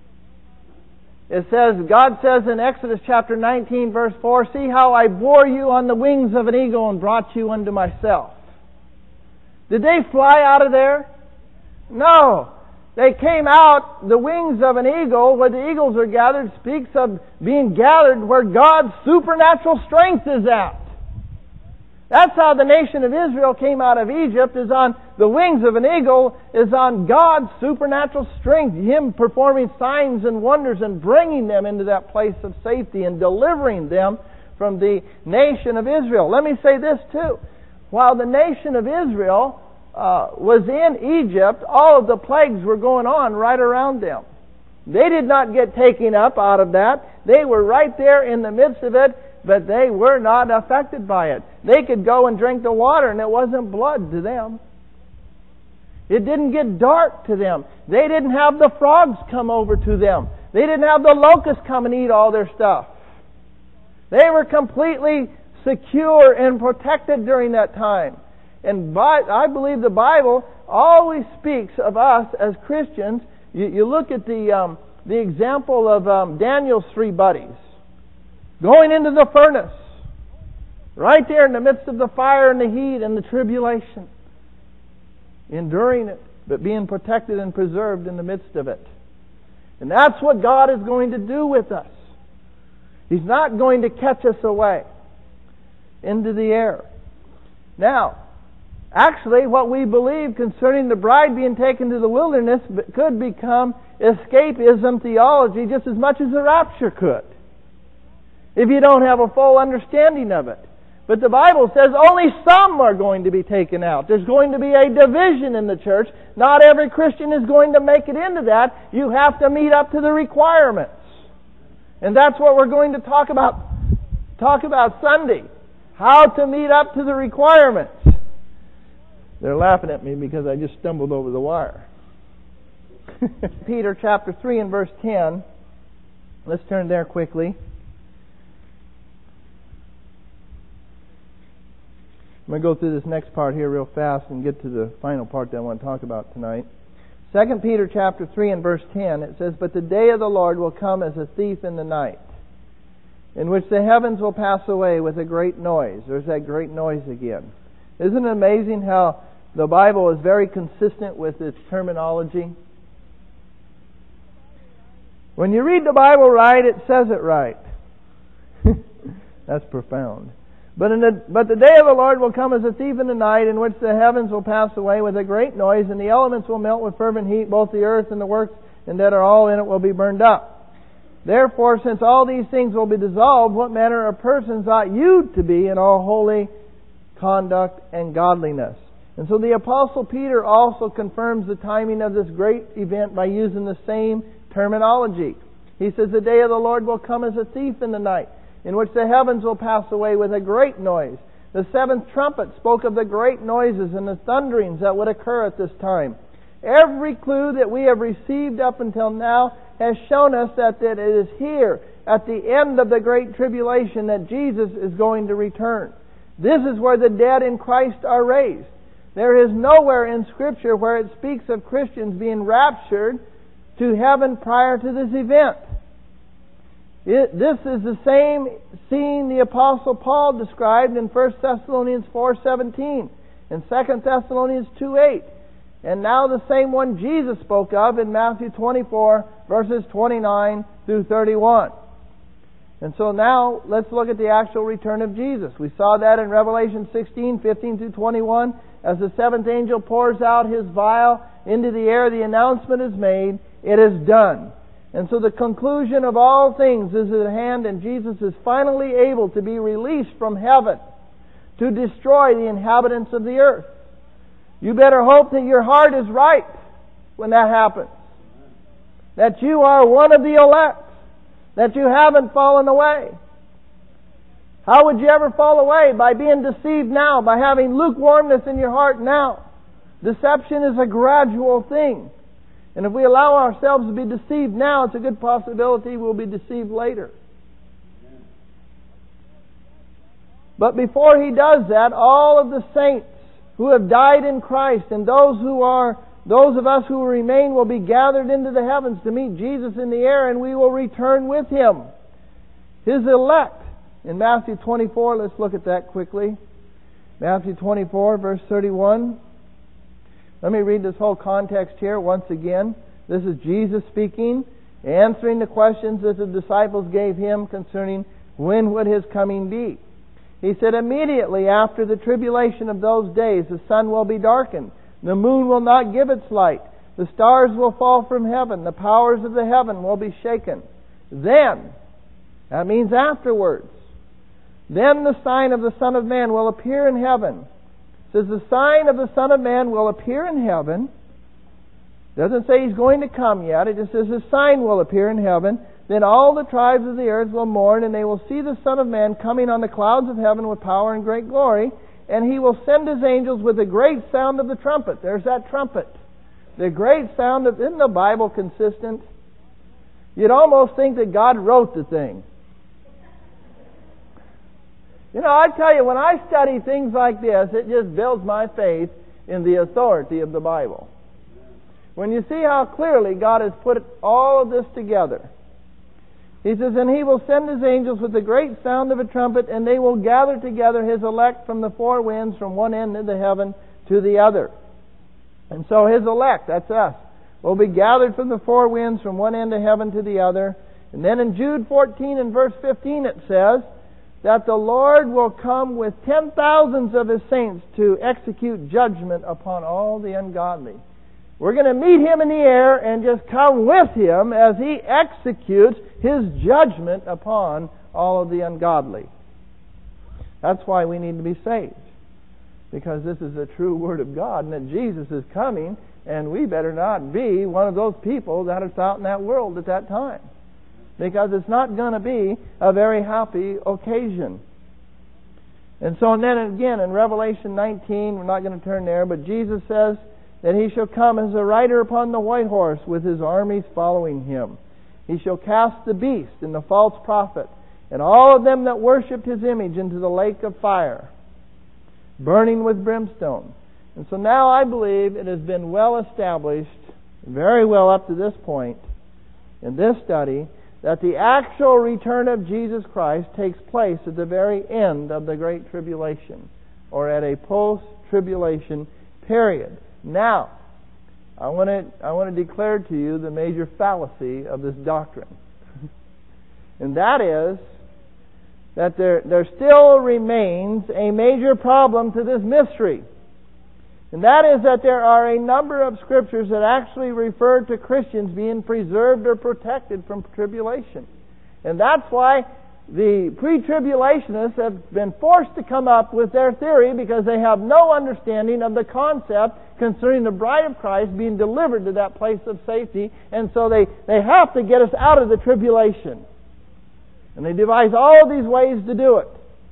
it says, God says in Exodus chapter nineteen, verse four, See how I bore you on the wings of an eagle and brought you unto myself. Did they fly out of there? No. They came out, the wings of an eagle, where the eagles are gathered, speaks of being gathered where God's supernatural strength is at. That's how the nation of Israel came out of Egypt, is on the wings of an eagle, is on God's supernatural strength, Him performing signs and wonders and bringing them into that place of safety and delivering them from the nation of Israel. Let me say this too. While the nation of Israel uh, was in Egypt, all of the plagues were going on right around them. They did not get taken up out of that. They were right there in the midst of it, but they were not affected by it. They could go and drink the water and it wasn't blood to them. It didn't get dark to them. They didn't have the frogs come over to them. They didn't have the locusts come and eat all their stuff. They were completely secure and protected during that time. And by, I believe the Bible always speaks of us as Christians. You, you look at the um, the example of um, Daniel's three buddies going into the furnace, right there in the midst of the fire and the heat and the tribulation, enduring it, but being protected and preserved in the midst of it. And that's what God is going to do with us. He's not going to catch us away into the air. Now, actually, what we believe concerning the bride being taken to the wilderness could become escapism theology just as much as the rapture could, if you don't have a full understanding of it. But the Bible says only some are going to be taken out. There's going to be a division in the church. Not every Christian is going to make it into that. You have to meet up to the requirements. And that's what we're going to talk about talk about Sunday. How to meet up to the requirements. They're laughing at me because I just stumbled over the wire. Peter chapter three and verse ten. Let's turn there quickly. I'm going to go through this next part here real fast and get to the final part that I want to talk about tonight. Second Peter chapter three and verse ten, it says, But the day of the Lord will come as a thief in the night, in which the heavens will pass away with a great noise. There's that great noise again. Isn't it amazing how the Bible is very consistent with its terminology? When you read the Bible right, it says it right. That's profound. But, in the, but the day of the Lord will come as a thief in the night, in which the heavens will pass away with a great noise, and the elements will melt with fervent heat. Both the earth and the works and that are all in it will be burned up. Therefore, since all these things will be dissolved, what manner of persons ought you to be in all holy conduct and godliness? And so the Apostle Peter also confirms the timing of this great event by using the same terminology. He says, the day of the Lord will come as a thief in the night, in which the heavens will pass away with a great noise. The seventh trumpet spoke of the great noises and the thunderings that would occur at this time. Every clue that we have received up until now has shown us that it is here, at the end of the great tribulation, that Jesus is going to return. This is where the dead in Christ are raised. There is nowhere in Scripture where it speaks of Christians being raptured to heaven prior to this event. It, this is the same scene the Apostle Paul described in First Thessalonians four seventeen and Second Thessalonians two eight. And now the same one Jesus spoke of in Matthew twenty-four, verses twenty-nine through thirty-one. And so now let's look at the actual return of Jesus. We saw that in Revelation sixteen, fifteen through twenty-one. As the seventh angel pours out his vial into the air, the announcement is made, it is done. And so the conclusion of all things is at hand, and Jesus is finally able to be released from heaven to destroy the inhabitants of the earth. You better hope that your heart is right when that happens. That you are one of the elect. That you haven't fallen away. How would you ever fall away? By being deceived now, by having lukewarmness in your heart now. Deception is a gradual thing. And if we allow ourselves to be deceived now, it's a good possibility we'll be deceived later. But before He does that, all of the saints who have died in Christ and those who are, those of us who remain will be gathered into the heavens to meet Jesus in the air, and we will return with Him. His elect. In Matthew twenty-four, let's look at that quickly. Matthew twenty-four, verse thirty-one. Let me read this whole context here once again. This is Jesus speaking, answering the questions that the disciples gave Him concerning when would His coming be. He said, immediately after the tribulation of those days, the sun will be darkened, the moon will not give its light, the stars will fall from heaven, the powers of the heaven will be shaken. Then, that means afterwards, then the sign of the Son of Man will appear in heaven. It says the sign of the Son of Man will appear in heaven. It doesn't say He's going to come yet. It just says His sign will appear in heaven. Then all the tribes of the earth will mourn, and they will see the Son of Man coming on the clouds of heaven with power and great glory. And He will send His angels with a great sound of the trumpet. There's that trumpet. The great sound of... Isn't the Bible consistent? You'd almost think that God wrote the thing. You know, I tell you, when I study things like this, it just builds my faith in the authority of the Bible. When you see how clearly God has put all of this together. He says, and He will send His angels with the great sound of a trumpet, and they will gather together His elect from the four winds, from one end of the heaven to the other. And so His elect, that's us, will be gathered from the four winds, from one end of heaven to the other. And then in Jude fourteen and verse fifteen it says that the Lord will come with ten thousands of His saints to execute judgment upon all the ungodly. We're going to meet Him in the air and just come with Him as He executes His judgment upon all of the ungodly. That's why we need to be saved. Because this is the true Word of God, and that Jesus is coming, and we better not be one of those people that is out in that world at that time. Because it's not going to be a very happy occasion. And so and then again in Revelation nineteen, we're not going to turn there, but Jesus says that He shall come as a rider upon the white horse with His armies following Him. He shall cast the beast and the false prophet and all of them that worshipped His image into the lake of fire, burning with brimstone. And so now I believe it has been well established, very well up to this point in this study, that the actual return of Jesus Christ takes place at the very end of the Great Tribulation, or at a post-tribulation period. Now, I want to I want to declare to you the major fallacy of this doctrine. And that is that there, there still remains a major problem to this mystery. And that is that there are a number of scriptures that actually refer to Christians being preserved or protected from tribulation. And that's why the pre-tribulationists have been forced to come up with their theory, because they have no understanding of the concept concerning the bride of Christ being delivered to that place of safety. And so they, they have to get us out of the tribulation. And they devise all of these ways to do it.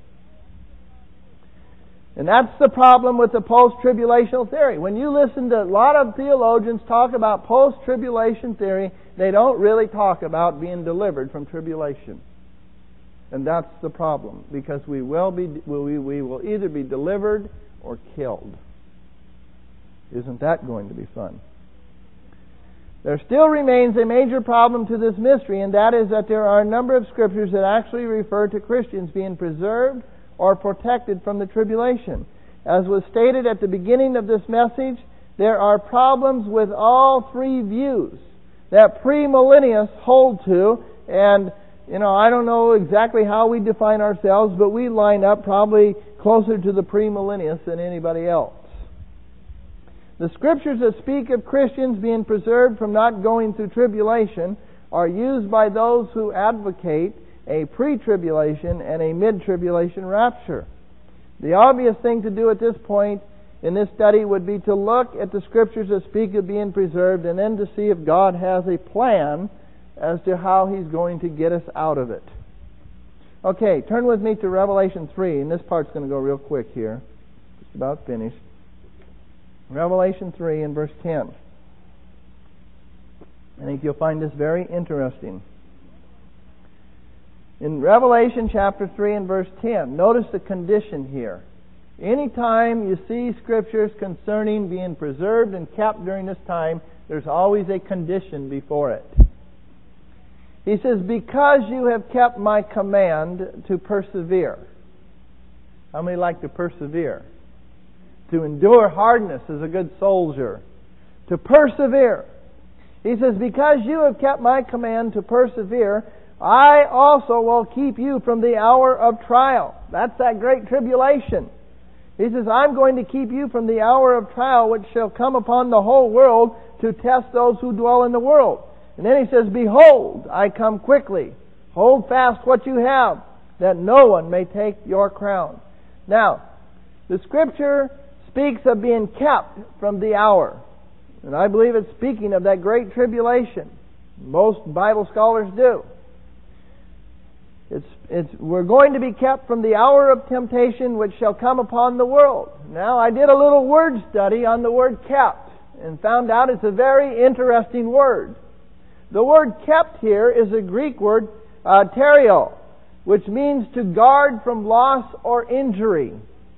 And that's the problem with the post-tribulational theory. When you listen to a lot of theologians talk about post-tribulation theory, they don't really talk about being delivered from tribulation. And that's the problem, because we will be we, we will either be delivered or killed. Isn't that going to be fun? There still remains a major problem to this mystery, and that is that there are a number of scriptures that actually refer to Christians being preserved or protected from the tribulation. As was stated at the beginning of this message, there are problems with all three views that premillennialists hold to. And, you know, I don't know exactly how we define ourselves, but we line up probably closer to the premillennialists than anybody else. The scriptures that speak of Christians being preserved from not going through tribulation are used by those who advocate a pre-tribulation and a mid-tribulation rapture. The obvious thing to do at this point in this study would be to look at the scriptures that speak of being preserved, and then to see if God has a plan as to how He's going to get us out of it. Okay, turn with me to Revelation three, and this part's going to go real quick here. Just about finished. Revelation three and verse ten. I think you'll find this very interesting. In Revelation chapter three and verse ten, notice the condition here. Anytime you see scriptures concerning being preserved and kept during this time, there's always a condition before it. He says, because you have kept my command to persevere. How many like to persevere? To endure hardness as a good soldier. To persevere. He says, because you have kept my command to persevere, I also will keep you from the hour of trial. That's that great tribulation. He says, I'm going to keep you from the hour of trial which shall come upon the whole world to test those who dwell in the world. And then he says, behold, I come quickly. Hold fast what you have, that no one may take your crown. Now, the Scripture speaks of being kept from the hour. And I believe it's speaking of that great tribulation. Most Bible scholars do. It's, it's, we're going to be kept from the hour of temptation which shall come upon the world. Now, I did a little word study on the word kept and found out it's a very interesting word. The word kept here is a Greek word, uh, terio, which means to guard from loss or injury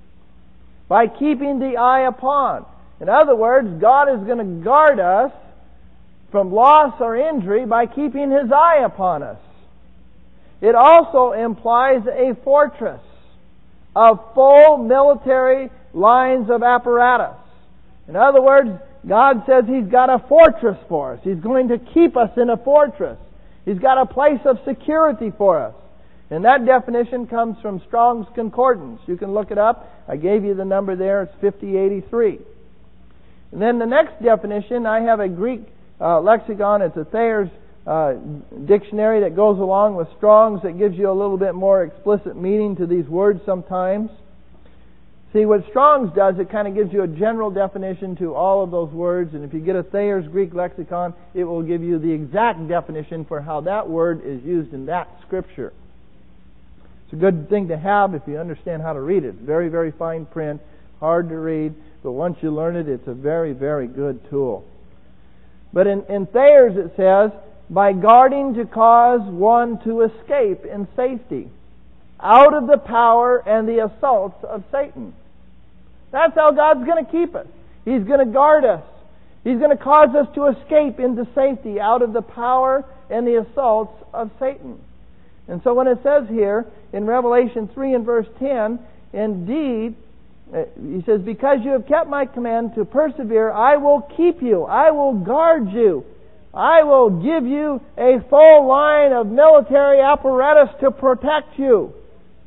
by keeping the eye upon. In other words, God is going to guard us from loss or injury by keeping His eye upon us. It also implies a fortress of full military lines of apparatus. In other words, God says He's got a fortress for us. He's going to keep us in a fortress. He's got a place of security for us. And that definition comes from Strong's Concordance. You can look it up. I gave you the number there. It's fifty eighty-three. And then the next definition, I have a Greek uh, lexicon. It's a Thayer's uh, dictionary that goes along with Strong's that gives you a little bit more explicit meaning to these words sometimes. See, what Strong's does, it kind of gives you a general definition to all of those words. And if you get a Thayer's Greek lexicon, it will give you the exact definition for how that word is used in that Scripture. It's a good thing to have if you understand how to read it. Very, very fine print, hard to read, but once you learn it, it's a very, very good tool. But in, in Thayer's it says, by guarding to cause one to escape in safety, out of the power and the assaults of Satan. That's how God's going to keep us. He's going to guard us. He's going to cause us to escape into safety out of the power and the assaults of Satan. And so when it says here in Revelation three and verse ten, indeed, he says, because you have kept my command to persevere, I will keep you. I will guard you. I will give you a full line of military apparatus to protect you.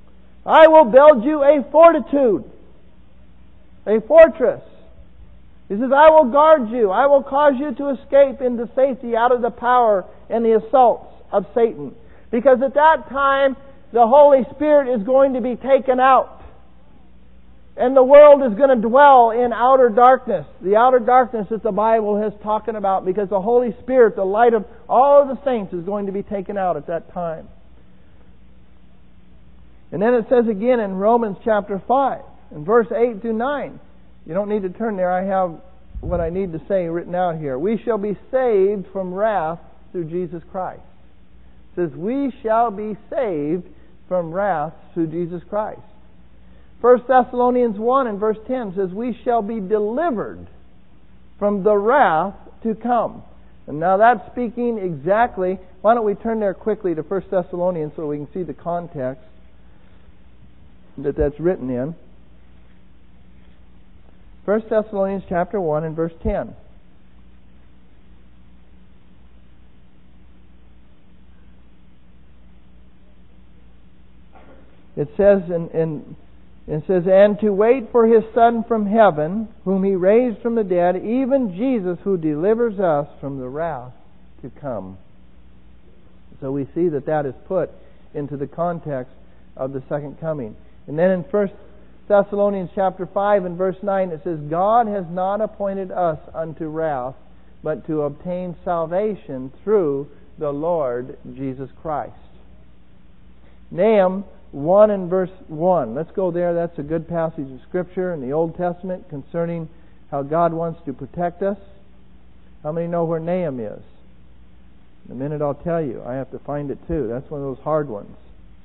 I will build you a fortitude, a fortress. He says, I will guard you. I will cause you to escape into safety out of the power and the assaults of Satan. Because at that time, the Holy Spirit is going to be taken out. And the world is going to dwell in outer darkness. The outer darkness that the Bible has talking about, because the Holy Spirit, the light of all of the saints, is going to be taken out at that time. And then it says again in Romans chapter five, in verse eight through nine. You don't need to turn there. I have what I need to say written out here. We shall be saved from wrath through Jesus Christ. It says, we shall be saved from wrath through Jesus Christ. First Thessalonians one and verse ten says, we shall be delivered from the wrath to come. And now that's speaking exactly. Why don't we turn there quickly to First Thessalonians so we can see the context that that's written in. First Thessalonians chapter one and verse ten. It says in, in it says, and to wait for His Son from heaven, whom He raised from the dead, even Jesus, who delivers us from the wrath to come. So we see that that is put into the context of the second coming. And then in First Thessalonians chapter five and verse nine, it says, God has not appointed us unto wrath, but to obtain salvation through the Lord Jesus Christ. Nahum one and verse one. Let's go there. That's a good passage of Scripture in the Old Testament concerning how God wants to protect us. How many know where Nahum is? In a minute I'll tell you. I have to find it too. That's one of those hard ones.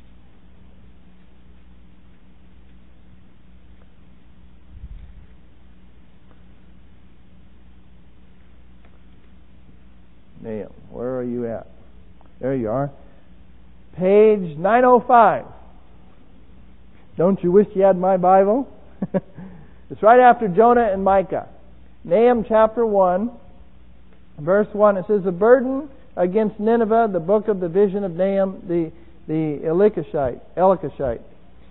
Nahum, where are you at? There you are. Page nine oh five. Don't you wish you had my Bible? It's right after Jonah and Micah. Nahum chapter one, verse one. It says, the burden against Nineveh, the book of the vision of Nahum, the, the Elikoshite, Elikoshite.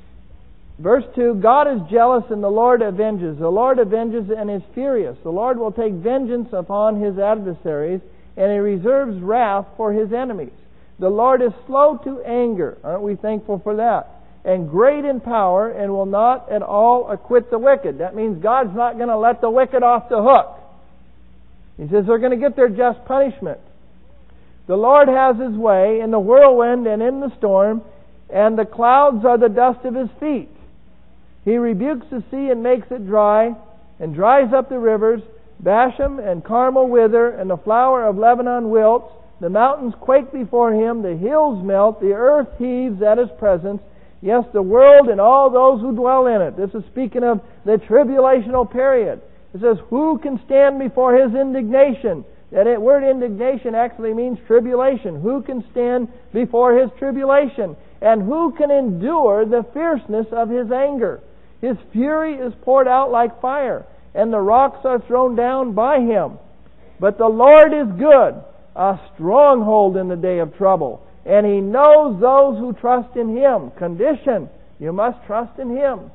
Verse two, God is jealous and the Lord avenges. The Lord avenges and is furious. The Lord will take vengeance upon His adversaries, and He reserves wrath for His enemies. The Lord is slow to anger. Aren't we thankful for that? And great in power, and will not at all acquit the wicked. That means God's not going to let the wicked off the hook. He says they're going to get their just punishment. The Lord has His way in the whirlwind and in the storm, and the clouds are the dust of His feet. He rebukes the sea and makes it dry, and dries up the rivers. Bashan and Carmel wither, and the flower of Lebanon wilts. The mountains quake before Him, the hills melt, the earth heaves at His presence. Yes, the world and all those who dwell in it. This is speaking of the tribulational period. It says, who can stand before His indignation? That word indignation actually means tribulation. Who can stand before His tribulation? And who can endure the fierceness of His anger? His fury is poured out like fire, and the rocks are thrown down by Him. But the Lord is good, a stronghold in the day of trouble. And He knows those who trust in Him. Condition, you must trust in Him.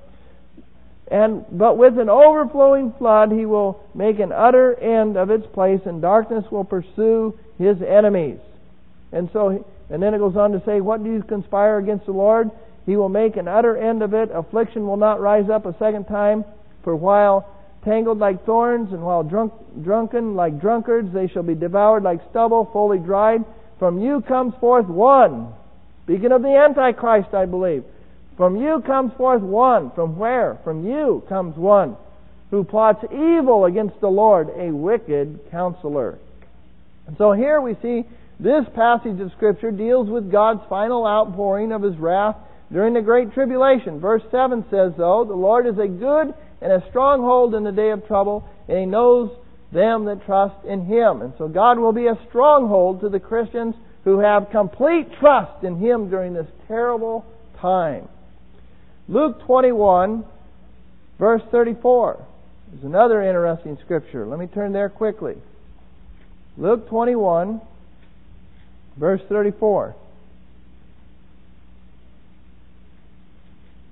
And but with an overflowing flood He will make an utter end of its place, and darkness will pursue His enemies. And so, and then it goes on to say, what do you conspire against the Lord? He will make an utter end of it. Affliction will not rise up a second time. For while tangled like thorns, and while drunk, drunken like drunkards, they shall be devoured like stubble, fully dried. From you comes forth one. Speaking of the Antichrist, I believe. From you comes forth one. From where? From you comes one who plots evil against the Lord, a wicked counselor. And so here we see this passage of Scripture deals with God's final outpouring of His wrath during the Great Tribulation. Verse seven says, though, the Lord is a good and a stronghold in the day of trouble, and He knows them that trust in Him. And so God will be a stronghold to the Christians who have complete trust in Him during this terrible time. Luke twenty-one, verse thirty-four, is another interesting scripture. Let me turn there quickly. Luke twenty-one, verse thirty-four.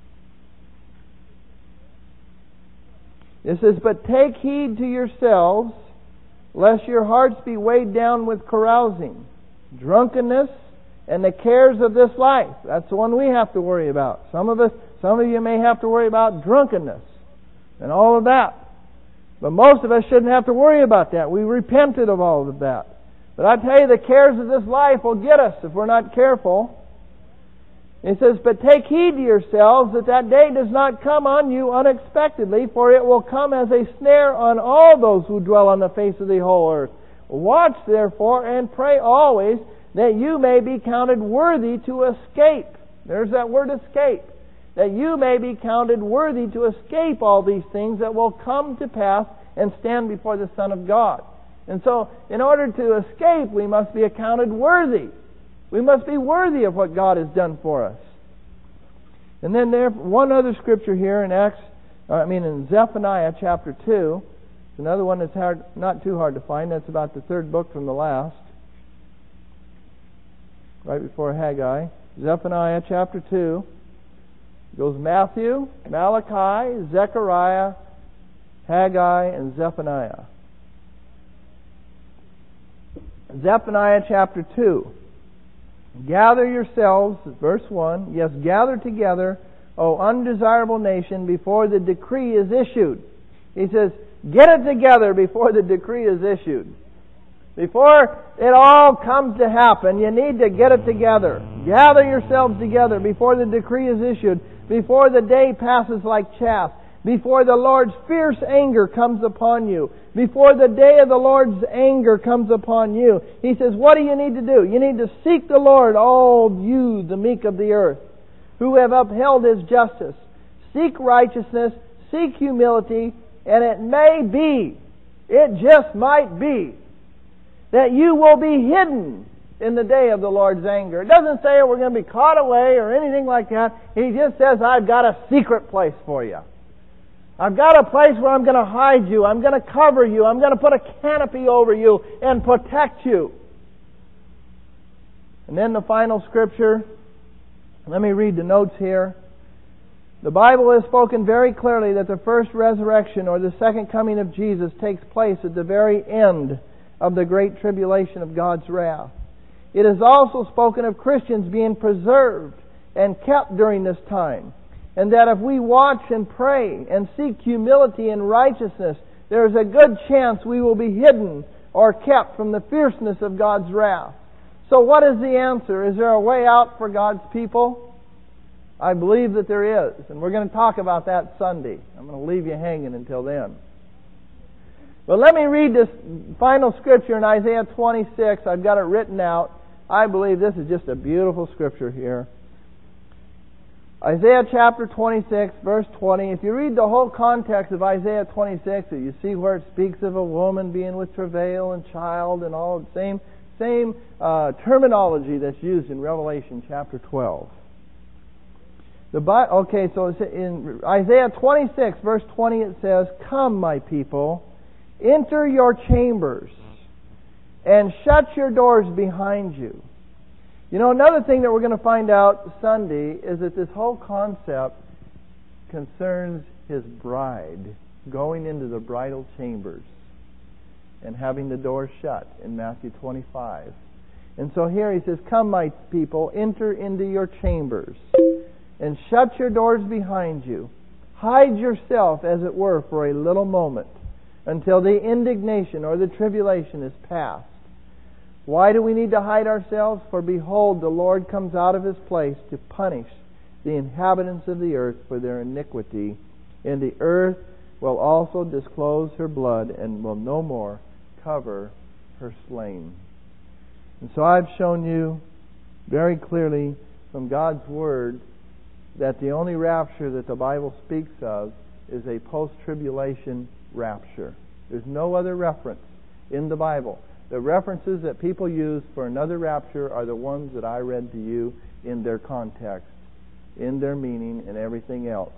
It says, "But take heed to yourselves, lest your hearts be weighed down with carousing, drunkenness, and the cares of this life." That's the one we have to worry about. Some of us, some of you may have to worry about drunkenness and all of that. But most of us shouldn't have to worry about that. We repented of all of that. But I tell you, the cares of this life will get us if we're not careful. It says, "But take heed to yourselves that that day does not come on you unexpectedly, for it will come as a snare on all those who dwell on the face of the whole earth. Watch therefore and pray always that you may be counted worthy to escape." There's that word escape. That you may be counted worthy to escape all these things that will come to pass and stand before the Son of God. And so, in order to escape, we must be accounted worthy. We must be worthy of what God has done for us. And then there, one other scripture here in Acts, I mean in Zephaniah chapter two. It's another one that's hard, not too hard to find. That's about the third book from the last, right before Haggai. Zephaniah chapter two. It goes Matthew, Malachi, Zechariah, Haggai, and Zephaniah. Zephaniah chapter two. "Gather yourselves," verse one, "yes, gather together, O undesirable nation, before the decree is issued." He says, get it together before the decree is issued. Before it all comes to happen, you need to get it together. Gather yourselves together before the decree is issued, before the day passes like chaff, before the Lord's fierce anger comes upon you, before the day of the Lord's anger comes upon you. He says, what do you need to do? You need to seek the Lord, all you, the meek of the earth, who have upheld His justice. Seek righteousness, seek humility, and it may be, it just might be, that you will be hidden in the day of the Lord's anger. It doesn't say we're going to be caught away or anything like that. He just says, I've got a secret place for you. I've got a place where I'm going to hide you. I'm going to cover you. I'm going to put a canopy over you and protect you. And then the final scripture. Let me read the notes here. The Bible has spoken very clearly that the first resurrection or the second coming of Jesus takes place at the very end of the great tribulation of God's wrath. It is also spoken of Christians being preserved and kept during this time. And that if we watch and pray and seek humility and righteousness, there is a good chance we will be hidden or kept from the fierceness of God's wrath. So what is the answer? Is there a way out for God's people? I believe that there is. And we're going to talk about that Sunday. I'm going to leave you hanging until then. But let me read this final scripture in Isaiah twenty-six. I've got it written out. I believe this is just a beautiful scripture here. Isaiah chapter twenty-six, verse twenty. If you read the whole context of Isaiah twenty-six, you see where it speaks of a woman being with travail and child and all the same same uh, terminology that's used in Revelation chapter twelve. The okay, so in Isaiah twenty-six, verse twenty, it says, "Come, my people, enter your chambers, and shut your doors behind you." You know, another thing that we're going to find out Sunday is that this whole concept concerns His bride going into the bridal chambers and having the doors shut in Matthew twenty-five. And so here He says, "Come, my people, enter into your chambers and shut your doors behind you. Hide yourself, as it were, for a little moment until the indignation or the tribulation is past." Why do we need to hide ourselves? For behold, the Lord comes out of His place to punish the inhabitants of the earth for their iniquity, and the earth will also disclose her blood and will no more cover her slain. And so I've shown you very clearly from God's Word that the only rapture that the Bible speaks of is a post-tribulation rapture. There's no other reference in the Bible. The references that people use for another rapture are the ones that I read to you in their context, in their meaning, and everything else.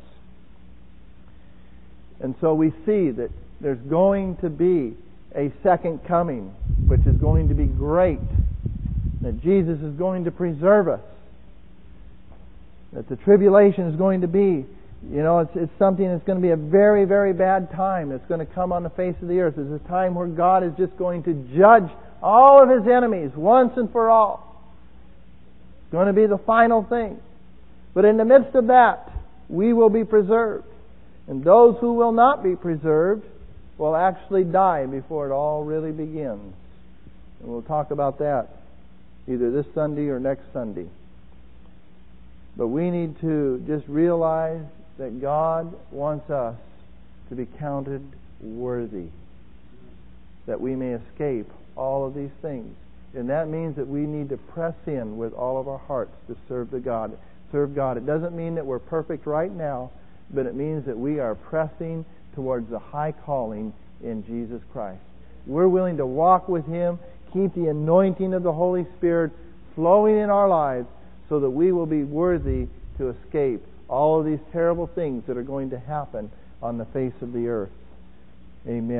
And so we see that there's going to be a second coming, which is going to be great, that Jesus is going to preserve us, that the tribulation is going to be You know, it's, it's something that's going to be a very, very bad time that's going to come on the face of the earth. It's a time where God is just going to judge all of His enemies once and for all. It's going to be the final thing. But in the midst of that, we will be preserved. And those who will not be preserved will actually die before it all really begins. And we'll talk about that either this Sunday or next Sunday. But we need to just realize that God wants us to be counted worthy, that we may escape all of these things. And that means that we need to press in with all of our hearts to serve the God. Serve God. It doesn't mean that we're perfect right now, but it means that we are pressing towards the high calling in Jesus Christ. We're willing to walk with Him, keep the anointing of the Holy Spirit flowing in our lives so that we will be worthy to escape all of these terrible things that are going to happen on the face of the earth. Amen.